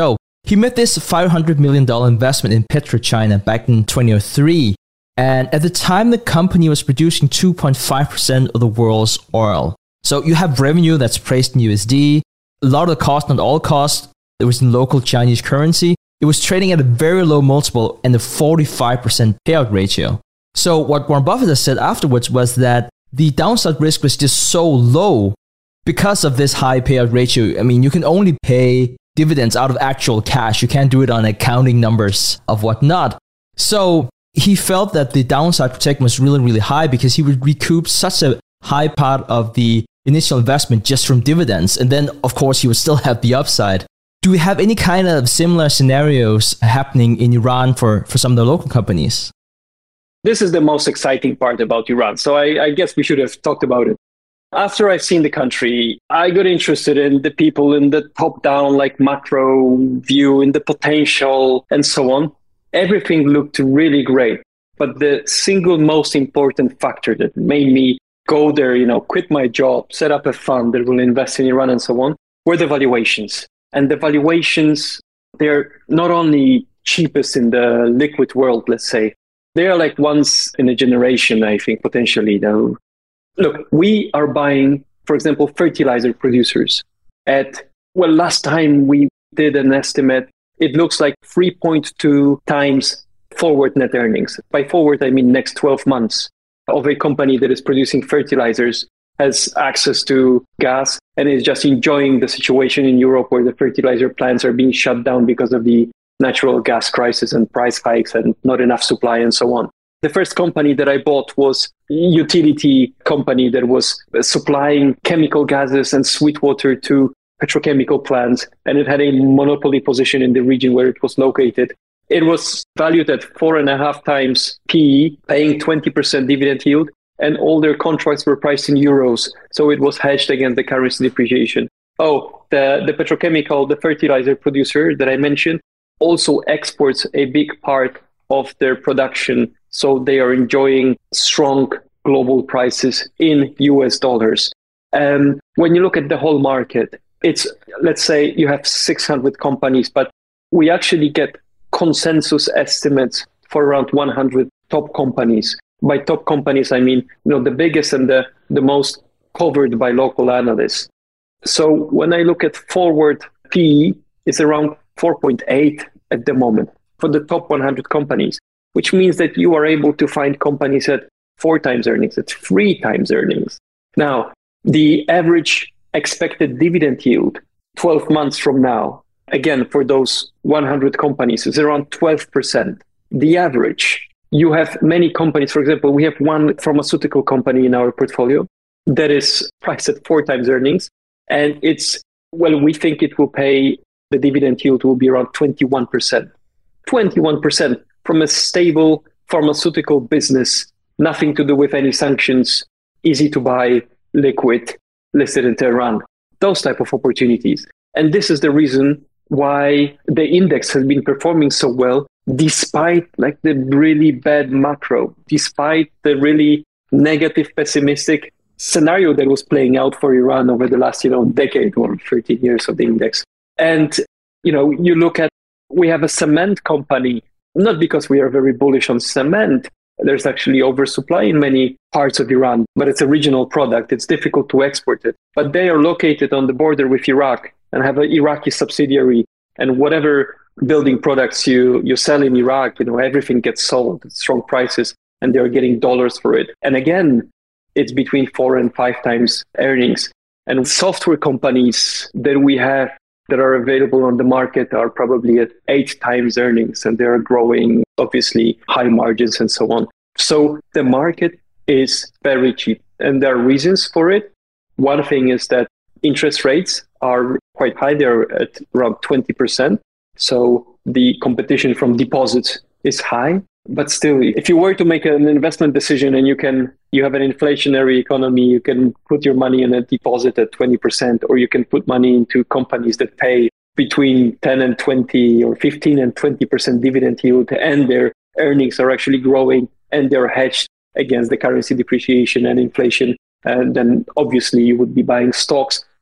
he made this five hundred million dollars investment in PetroChina back in twenty oh three. And at the time, the company was producing two point five percent of the world's oil. So you have revenue that's priced in U S D. A lot of the cost, not all cost, it was in local Chinese currency. It was trading at a very low multiple and a forty-five percent payout ratio. So what Warren Buffett has said afterwards was that the downside risk was just so low because of this high payout ratio. I mean, you can only pay dividends out of actual cash. You can't do it on accounting numbers of whatnot. So he felt that the downside protection was really, really high because he would recoup such a high part of the initial investment just from dividends. And then, of course, he would still have the upside. Do we have any kind of similar scenarios happening in Iran for, for some of the local companies? This is the most exciting part about Iran. So I, I guess we should have talked about it. After I've seen the country, I got interested in the people, in the top-down, like macro view, in the potential, and so on. Everything looked really great. But the single most important factor that made me go there, you know, quit my job, set up a fund that will invest in Iran and so on, were the valuations. And the valuations, they're not only cheapest in the liquid world, let's say, they are like once in a generation, I think, potentially. Though. Look, we are buying, for example, fertilizer producers at, well, last time we did an estimate, it looks like three point two times forward net earnings. By forward, I mean next twelve months of a company that is producing fertilizers, has access to gas, and is just enjoying the situation in Europe where the fertilizer plants are being shut down because of the natural gas crisis and price hikes and not enough supply and so on. The first company that I bought was a utility company that was supplying chemical gases and sweet water to petrochemical plants, and it had a monopoly position in the region where it was located. It was valued at four and a half times P E, paying twenty percent dividend yield, and all their contracts were priced in euros. So it was hedged against the currency depreciation. Oh, the, the petrochemical, the fertilizer producer that I mentioned, also exports a big part of their production. So they are enjoying strong global prices in U S dollars. And when you look at the whole market, it's, let's say you have six hundred companies, but we actually get consensus estimates for around one hundred top companies. By top companies, I mean, you know, the biggest and the, the most covered by local analysts. So when I look at forward P E, it's around four point eight at the moment for the top one hundred companies, which means that you are able to find companies at four times earnings, at three times earnings. Now, the average expected dividend yield twelve months from now, again, for those one hundred companies, is around twelve percent. The average. You have many companies, for example, we have one pharmaceutical company in our portfolio that is priced at four times earnings. And it's, well, we think it will pay, the dividend yield will be around twenty-one percent. twenty-one percent from a stable pharmaceutical business, nothing to do with any sanctions, easy to buy, liquid, listed in Tehran, those type of opportunities. And this is the reason why the index has been performing so well, despite like the really bad macro, despite the really negative, pessimistic scenario that was playing out for Iran over the last, you know, decade or thirteen years of the index. And, you know, you look at, we have a cement company, not because we are very bullish on cement. There's actually oversupply in many parts of Iran, but it's a regional product. It's difficult to export it. But they are located on the border with Iraq and have an Iraqi subsidiary. And whatever building products you, you sell in Iraq, you know, everything gets sold at strong prices, and they're getting dollars for it. And again, it's between four and five times earnings. And software companies that we have that are available on the market are probably at eight times earnings, and they're growing, obviously, high margins and so on. So the market is very cheap, and there are reasons for it. One thing is that interest rates are quite high. They're at around twenty percent. So the competition from deposits is high. But still, if you were to make an investment decision and you can, you have an inflationary economy, you can put your money in a deposit at twenty percent, or you can put money into companies that pay between ten and twenty or fifteen and twenty percent dividend yield, and their earnings are actually growing and they're hedged against the currency depreciation and inflation. And then obviously you would be buying stocks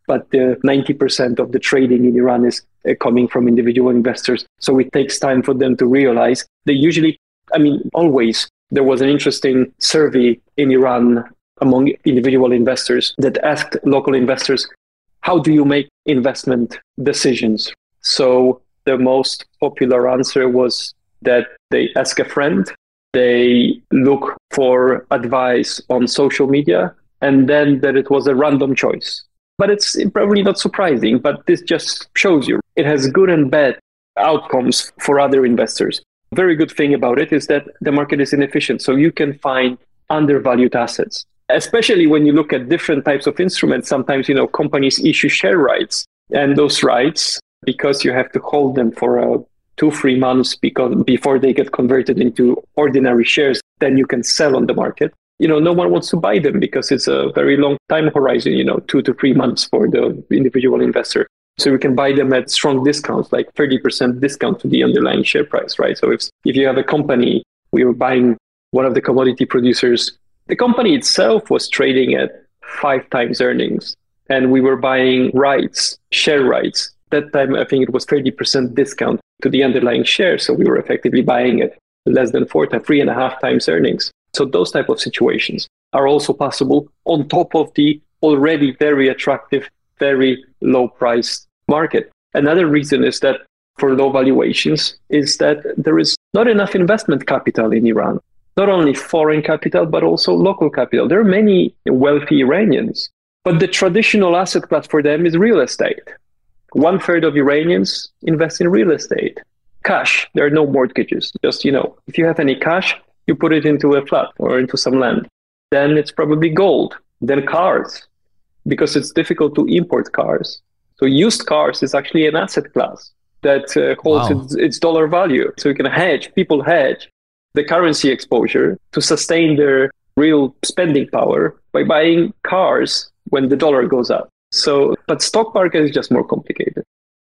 but the ninety percent of the trading in Iran is uh, coming from individual investors. So it takes time for them to realize. They usually, I mean, always, there was an interesting survey in Iran among individual investors that asked local investors, how do you make investment decisions? So the most popular answer was that they ask a friend, they look for advice on social media, and then that it was a random choice. But it's probably not surprising, but this just shows you it has good and bad outcomes for other investors. Very good thing about it is that the market is inefficient, so you can find undervalued assets. Especially when you look at different types of instruments, sometimes, you know, companies issue share rights, and those rights, because you have to hold them for uh, two, three months because before they get converted into ordinary shares, then you can sell on the market. You know, no one wants to buy them because it's a very long time horizon, you know, two to three months for the individual investor. So you can buy them at strong discounts, like thirty percent discount to the underlying share price, right? So if, if you have a company, we were buying one of the commodity producers, the company itself was trading at five times earnings, and we were buying rights, share rights. That time, I think it was thirty percent discount to the underlying share. So we were effectively buying it less than four to three and a half times earnings. So those type of situations are also possible on top of the already very attractive, very low priced market. Another reason is that for low valuations is that there is not enough investment capital in Iran. Not only foreign capital, but also local capital. There are many wealthy Iranians, but the traditional asset class for them is real estate. One third of Iranians invest in real estate. Cash, there are no mortgages. Just, you know, if you have any cash, you put it into a flat or into some land. Then it's probably gold, then cars, because it's difficult to import cars. So used cars is actually an asset class that uh, holds wow. its, its dollar value. So you can hedge, people hedge the currency exposure to sustain their real spending power by buying cars when the dollar goes up. So, but stock market is just more complicated.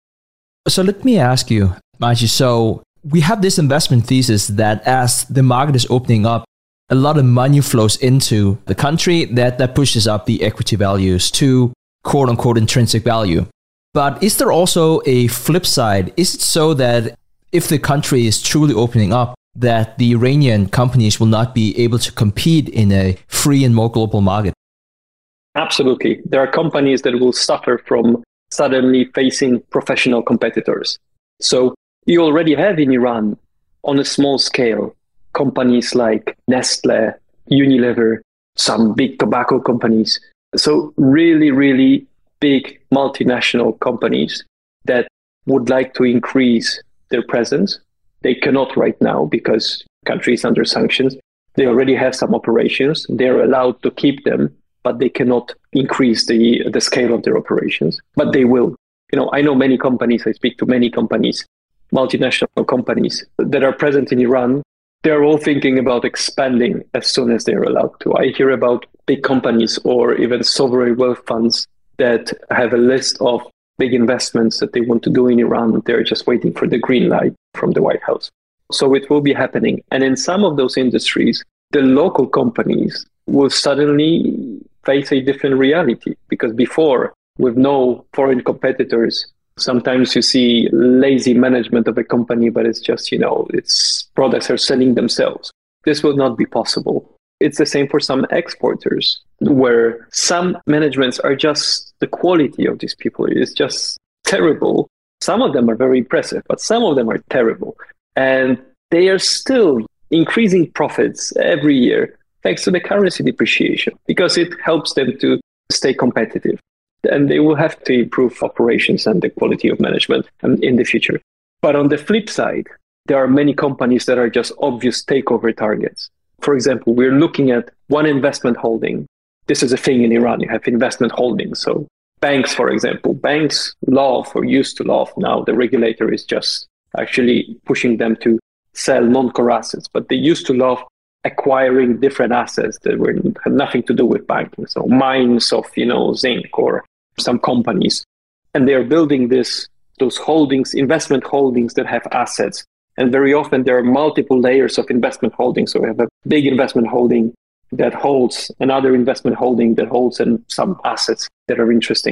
So let me ask you, Maciej, so we have this investment thesis that as the market is opening up, a lot of money flows into the country that, that pushes up the equity values to quote unquote intrinsic value. But is there also a flip side? Is it so that if the country is truly opening up, that the Iranian companies will not be able to compete in a free and more global market? Absolutely. There are companies that will suffer from suddenly facing professional competitors. So you already have in Iran, on a small scale, companies like Nestle, Unilever, some big tobacco companies. So really, really big multinational companies that would like to increase their presence. They cannot right now because the country is under sanctions. They already have some operations. They're allowed to keep them, but they cannot increase the, the scale of their operations. But they will. You know, I know many companies, I speak to many companies, multinational companies that are present in Iran. They're all thinking about expanding as soon as they're allowed to. I hear about big companies or even sovereign wealth funds that have a list of big investments that they want to do in Iran. They're just waiting for the green light from the White House. So it will be happening. And in some of those industries, the local companies will suddenly face a different reality, because before, with no foreign competitors, sometimes you see lazy management of a company, but it's just, you know, its products are selling themselves. This will not be possible. It's the same for some exporters, where some managements are just, the quality of these people is just terrible. Some of them are very impressive, but some of them are terrible. And they are still increasing profits every year thanks to the currency depreciation, because it helps them to stay competitive. And they will have to improve operations and the quality of management in the future. But on the flip side, there are many companies that are just obvious takeover targets. For example, we're looking at one investment holding. This is a thing in Iran. You have investment holdings. So banks, for example, banks love or used to love. Now the regulator is just actually pushing them to sell non-core assets. But they used to love acquiring different assets that were had nothing to do with banking. So mines of, you know, zinc or some companies. And they're building this, those holdings, investment holdings that have assets. And very often there are multiple layers of investment holdings. So we have a big investment holding that holds another investment holding that holds in some assets that are interesting.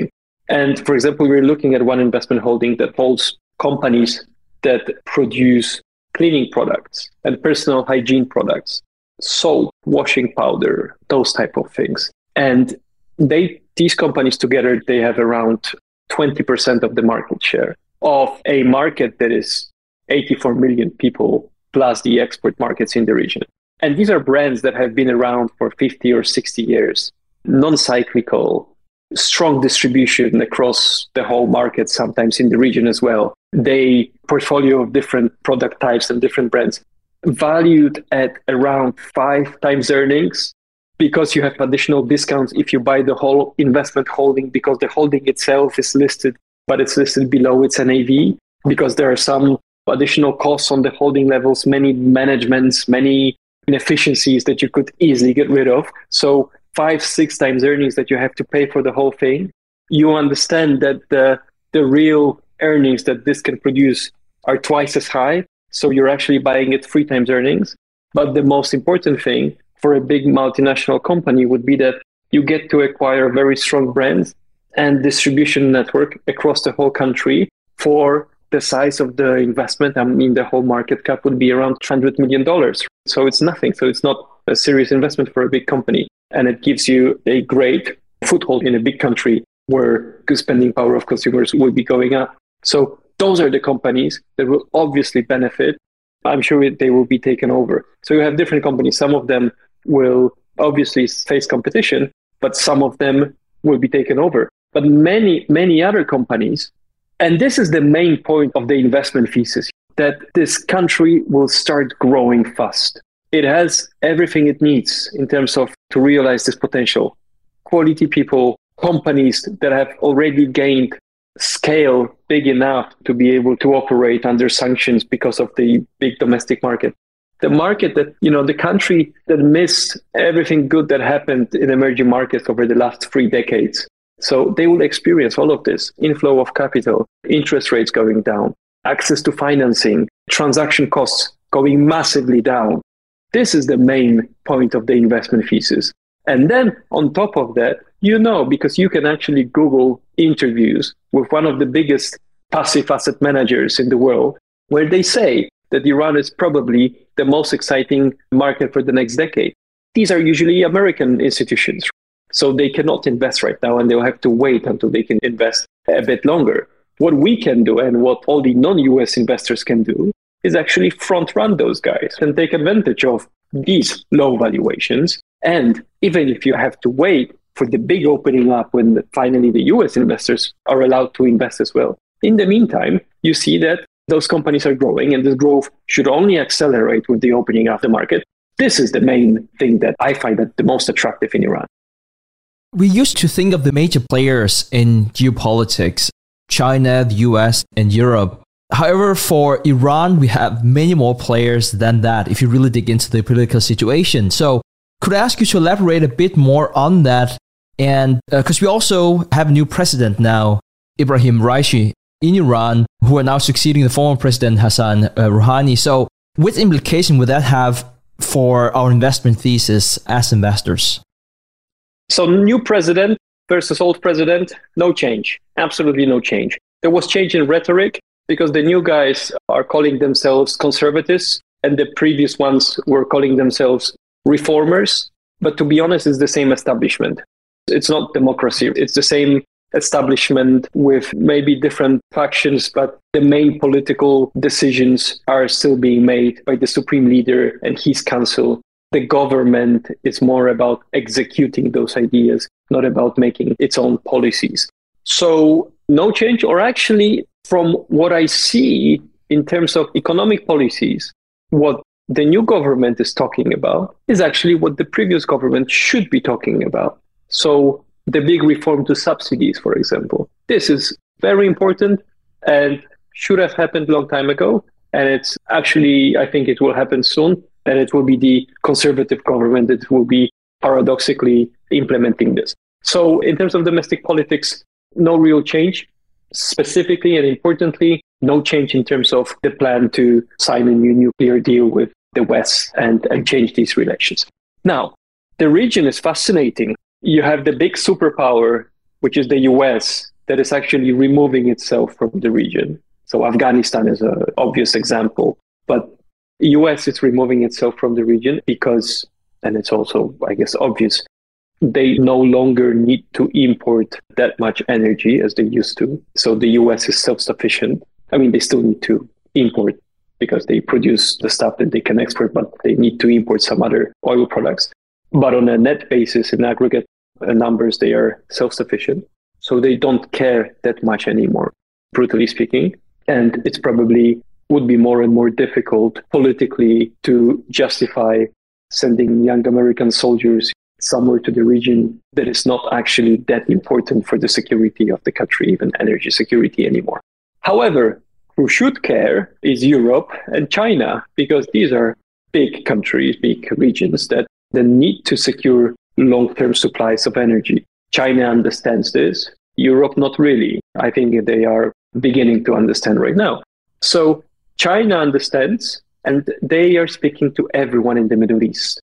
And for example, we're looking at one investment holding that holds companies that produce cleaning products and personal hygiene products, soap, washing powder, those type of things. And they, these companies together, they have around twenty percent of the market share of a market that is eighty-four million people plus the export markets in the region. And these are brands that have been around for fifty or sixty years, non-cyclical, strong distribution across the whole market, sometimes in the region as well. They portfolio of different product types and different brands, valued at around five times earnings, because you have additional discounts if you buy the whole investment holding, because the holding itself is listed, but it's listed below its N A V, because there are some additional costs on the holding levels, many managements, many inefficiencies that you could easily get rid of. So five, six times earnings that you have to pay for the whole thing. You understand that the the real earnings that this can produce are twice as high. So you're actually buying it three times earnings. But the most important thing for a big multinational company would be that you get to acquire very strong brands and distribution network across the whole country for the size of the investment. I mean, the whole market cap would be around one hundred million dollars. So it's nothing. So it's not a serious investment for a big company. And it gives you a great foothold in a big country where the spending power of consumers will be going up. So those are the companies that will obviously benefit. I'm sure they will be taken over. So you have different companies. Some of them will obviously face competition, but some of them will be taken over. But many, many other companies, and this is the main point of the investment thesis, that this country will start growing fast. It has everything it needs in terms of to realize this potential. Quality people, companies that have already gained scale big enough to be able to operate under sanctions because of the big domestic market. The market that, you know, the country that missed everything good that happened in emerging markets over the last three decades. So they will experience all of this: inflow of capital, interest rates going down, access to financing, transaction costs going massively down. This is the main point of the investment thesis. And then on top of that, you know, because you can actually Google interviews with one of the biggest passive asset managers in the world, where they say that Iran is probably the most exciting market for the next decade. These are usually American institutions, so they cannot invest right now, and they'll have to wait until they can invest a bit longer. What we can do, and what all the non-U S investors can do, is actually front run those guys and take advantage of these low valuations. And even if you have to wait for the big opening up when finally the U S investors are allowed to invest as well, in the meantime, you see that those companies are growing, and this growth should only accelerate with the opening of the market. This is the main thing that I find that the most attractive in Iran. We used to think of the major players in geopolitics, China, the U S, and Europe. However, for Iran, we have many more players than that if you really dig into the political situation. So could I ask you to elaborate a bit more on that? And because uh, we also have a new president now, Ebrahim Raisi, in Iran, who are now succeeding the former president Hassan uh, Rouhani. So what implication would that have for our investment thesis as investors? So new president versus old president, no change. Absolutely no change. There was change in rhetoric because the new guys are calling themselves conservatives and the previous ones were calling themselves reformers. But to be honest, it's the same establishment. It's not democracy. It's the same establishment with maybe different factions, but the main political decisions are still being made by the supreme leader and his council. The government is more about executing those ideas, not about making its own policies. So no change, or actually from what I see in terms of economic policies, what the new government is talking about is actually what the previous government should be talking about. So the big reform to subsidies, for example, this is very important and should have happened a long time ago. And it's actually, I think it will happen soon. And it will be the conservative government that will be paradoxically implementing this. So in terms of domestic politics, no real change. Specifically and importantly, no change in terms of the plan to sign a new nuclear deal with the West and, and change these relations. Now, the region is fascinating. You have the big superpower, which is the U S, that is actually removing itself from the region. So Afghanistan is an obvious example, but the U S is removing itself from the region because, and it's also, I guess, obvious, they no longer need to import that much energy as they used to. So the U S is self-sufficient. I mean, they still need to import because they produce the stuff that they can export, but they need to import some other oil products. But on a net basis, in aggregate numbers, they are self-sufficient. So they don't care that much anymore, brutally speaking. And it's probably would be more and more difficult politically to justify sending young American soldiers somewhere to the region that is not actually that important for the security of the country, even energy security anymore. However, who should care is Europe and China, because these are big countries, big regions that, that need to secure long-term supplies of energy. China understands this. Europe, not really. I think they are beginning to understand right now. So China understands, and they are speaking to everyone in the Middle East,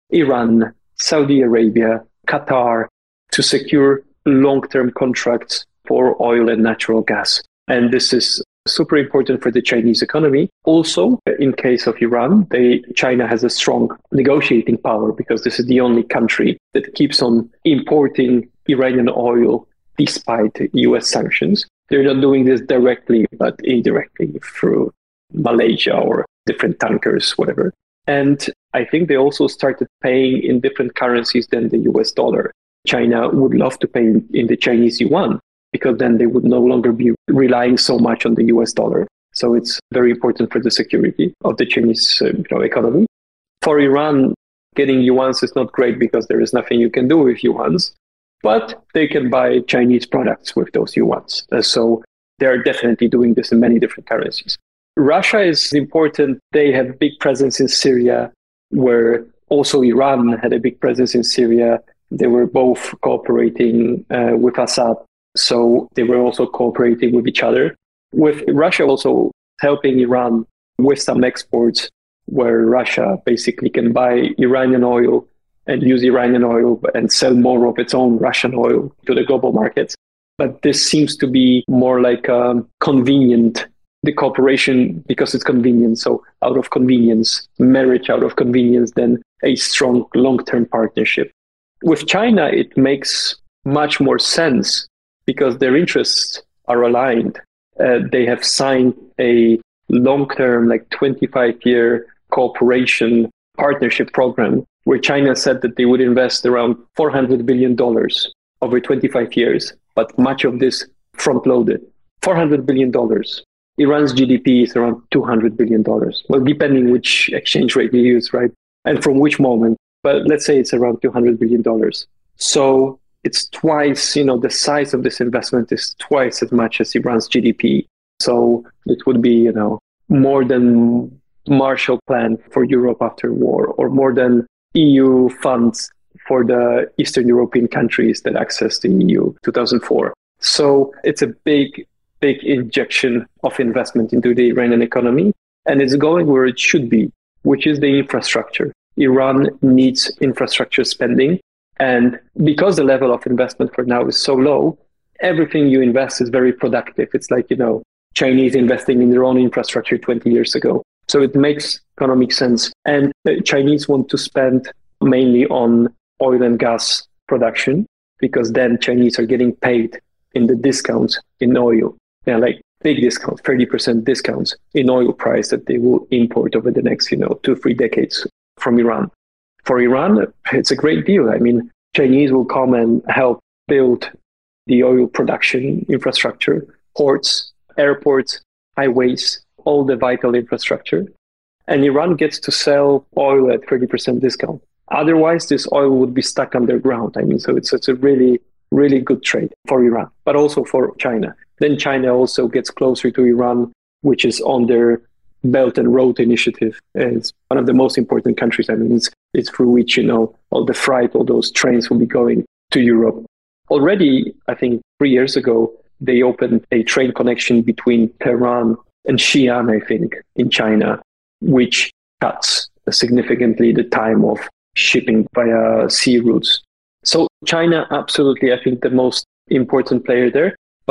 Iran, Saudi Arabia, Qatar, to secure long-term contracts for oil and natural gas. And this is super important for the Chinese economy. Also, in case of Iran, they, China has a strong negotiating power because this is the only country that keeps on importing Iranian oil despite U S sanctions. They're not doing this directly, but indirectly through Malaysia or different tankers, whatever. And I think they also started paying in different currencies than the U S dollar. China would love to pay in the Chinese yuan because then they would no longer be relying so much on the U S dollar. So it's very important for the security of the Chinese uh, you know, economy. For Iran, getting yuans is not great because there is nothing you can do with yuans, but they can buy Chinese products with those yuans. Uh, so they're definitely doing this in many different currencies. Russia is important. They have a big presence in Syria, where also Iran had a big presence in Syria. They were both cooperating uh, with Assad. So they were also cooperating with each other. With Russia also helping Iran with some exports, where Russia basically can buy Iranian oil and use Iranian oil and sell more of its own Russian oil to the global markets. But this seems to be more like a convenient, the cooperation because it's convenient. So out of convenience, marriage out of convenience, then a strong long-term partnership. With China, it makes much more sense because their interests are aligned. Uh, they have signed a long-term, like twenty-five year cooperation partnership program where China said that they would invest around four hundred billion dollars over twenty-five years, but much of this front-loaded. four hundred billion dollars. Iran's G D P is around two hundred billion dollars. Well, depending which exchange rate you use, right? And from which moment. But let's say it's around two hundred billion dollars. So it's twice, you know, the size of this investment is twice as much as Iran's G D P. So it would be, you know, more than Marshall Plan for Europe after war, or more than E U funds for the Eastern European countries that access the E U two thousand four. So it's a big, big injection of investment into the Iranian economy, and it's going where it should be, which is the infrastructure. Iran needs infrastructure spending. And because the level of investment for now is so low, everything you invest is very productive. It's like, you know, Chinese investing in their own infrastructure twenty years ago. So it makes economic sense. And the Chinese want to spend mainly on oil and gas production, because then Chinese are getting paid in the discounts in oil. Yeah, like big discounts, thirty percent discounts in oil price that they will import over the next, you know, two, three decades from Iran. For Iran, it's a great deal. I mean, Chinese will come and help build the oil production infrastructure, ports, airports, highways, all the vital infrastructure. And Iran gets to sell oil at thirty percent discount. Otherwise, this oil would be stuck underground. I mean, so it's, it's a really, really good trade for Iran, but also for China. Then China also gets closer to Iran, which is on their Belt and Road Initiative. And it's one of the most important countries. I mean, it's, it's through which, you know, all the freight, all those trains will be going to Europe. Already, I think three years ago, they opened a train connection between Tehran and Xi'an, I think, in China, which cuts significantly the time of shipping via sea routes. So China, absolutely, I think the most important player there.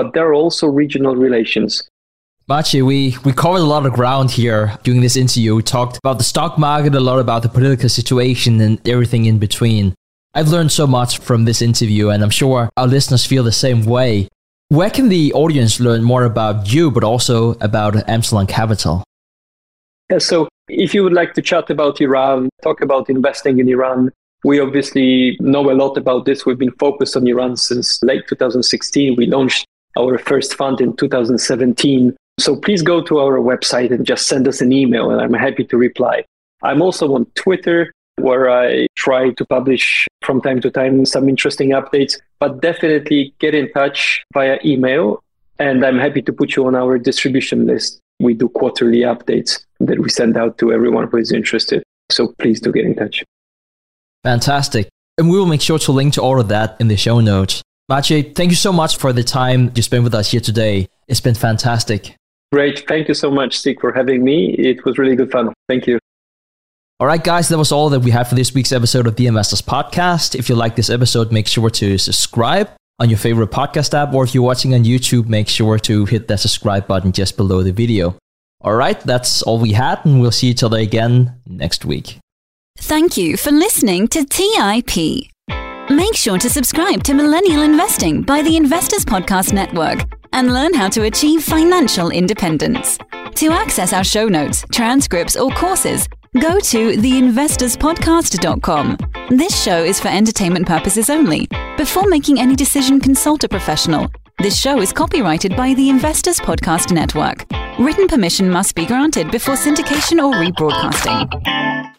but there are also regional relations. Maciej, we, we covered a lot of ground here during this interview. We talked about the stock market, a lot about the political situation and everything in between. I've learned so much from this interview, and I'm sure our listeners feel the same way. Where can the audience learn more about you, but also about Epsilon Capital? Yeah, so if you would like to chat about Iran, talk about investing in Iran, we obviously know a lot about this. We've been focused on Iran since late two thousand sixteen. We launched our first fund in two thousand seventeen. So please go to our website and just send us an email, and I'm happy to reply. I'm also on Twitter, where I try to publish from time to time some interesting updates, but definitely get in touch via email, and I'm happy to put you on our distribution list. We do quarterly updates that we send out to everyone who is interested. So please do get in touch. Fantastic. And we will make sure to link to all of that in the show notes. Maciej, thank you so much for the time you spent with us here today. It's been fantastic. Great. Thank you so much, Stig, for having me. It was really good fun. Thank you. All right, guys, that was all that we have for this week's episode of The Investors Podcast. If you like this episode, make sure to subscribe on your favorite podcast app, or if you're watching on YouTube, make sure to hit that subscribe button just below the video. All right, that's all we had, and we'll see each other again next week. Thank you for listening to T I P. Make sure to subscribe to Millennial Investing by the Investors Podcast Network and learn how to achieve financial independence. To access our show notes, transcripts, or courses, go to the investors podcast dot com. This show is for entertainment purposes only. Before making any decision, consult a professional. This show is copyrighted by the Investors Podcast Network. Written permission must be granted before syndication or rebroadcasting.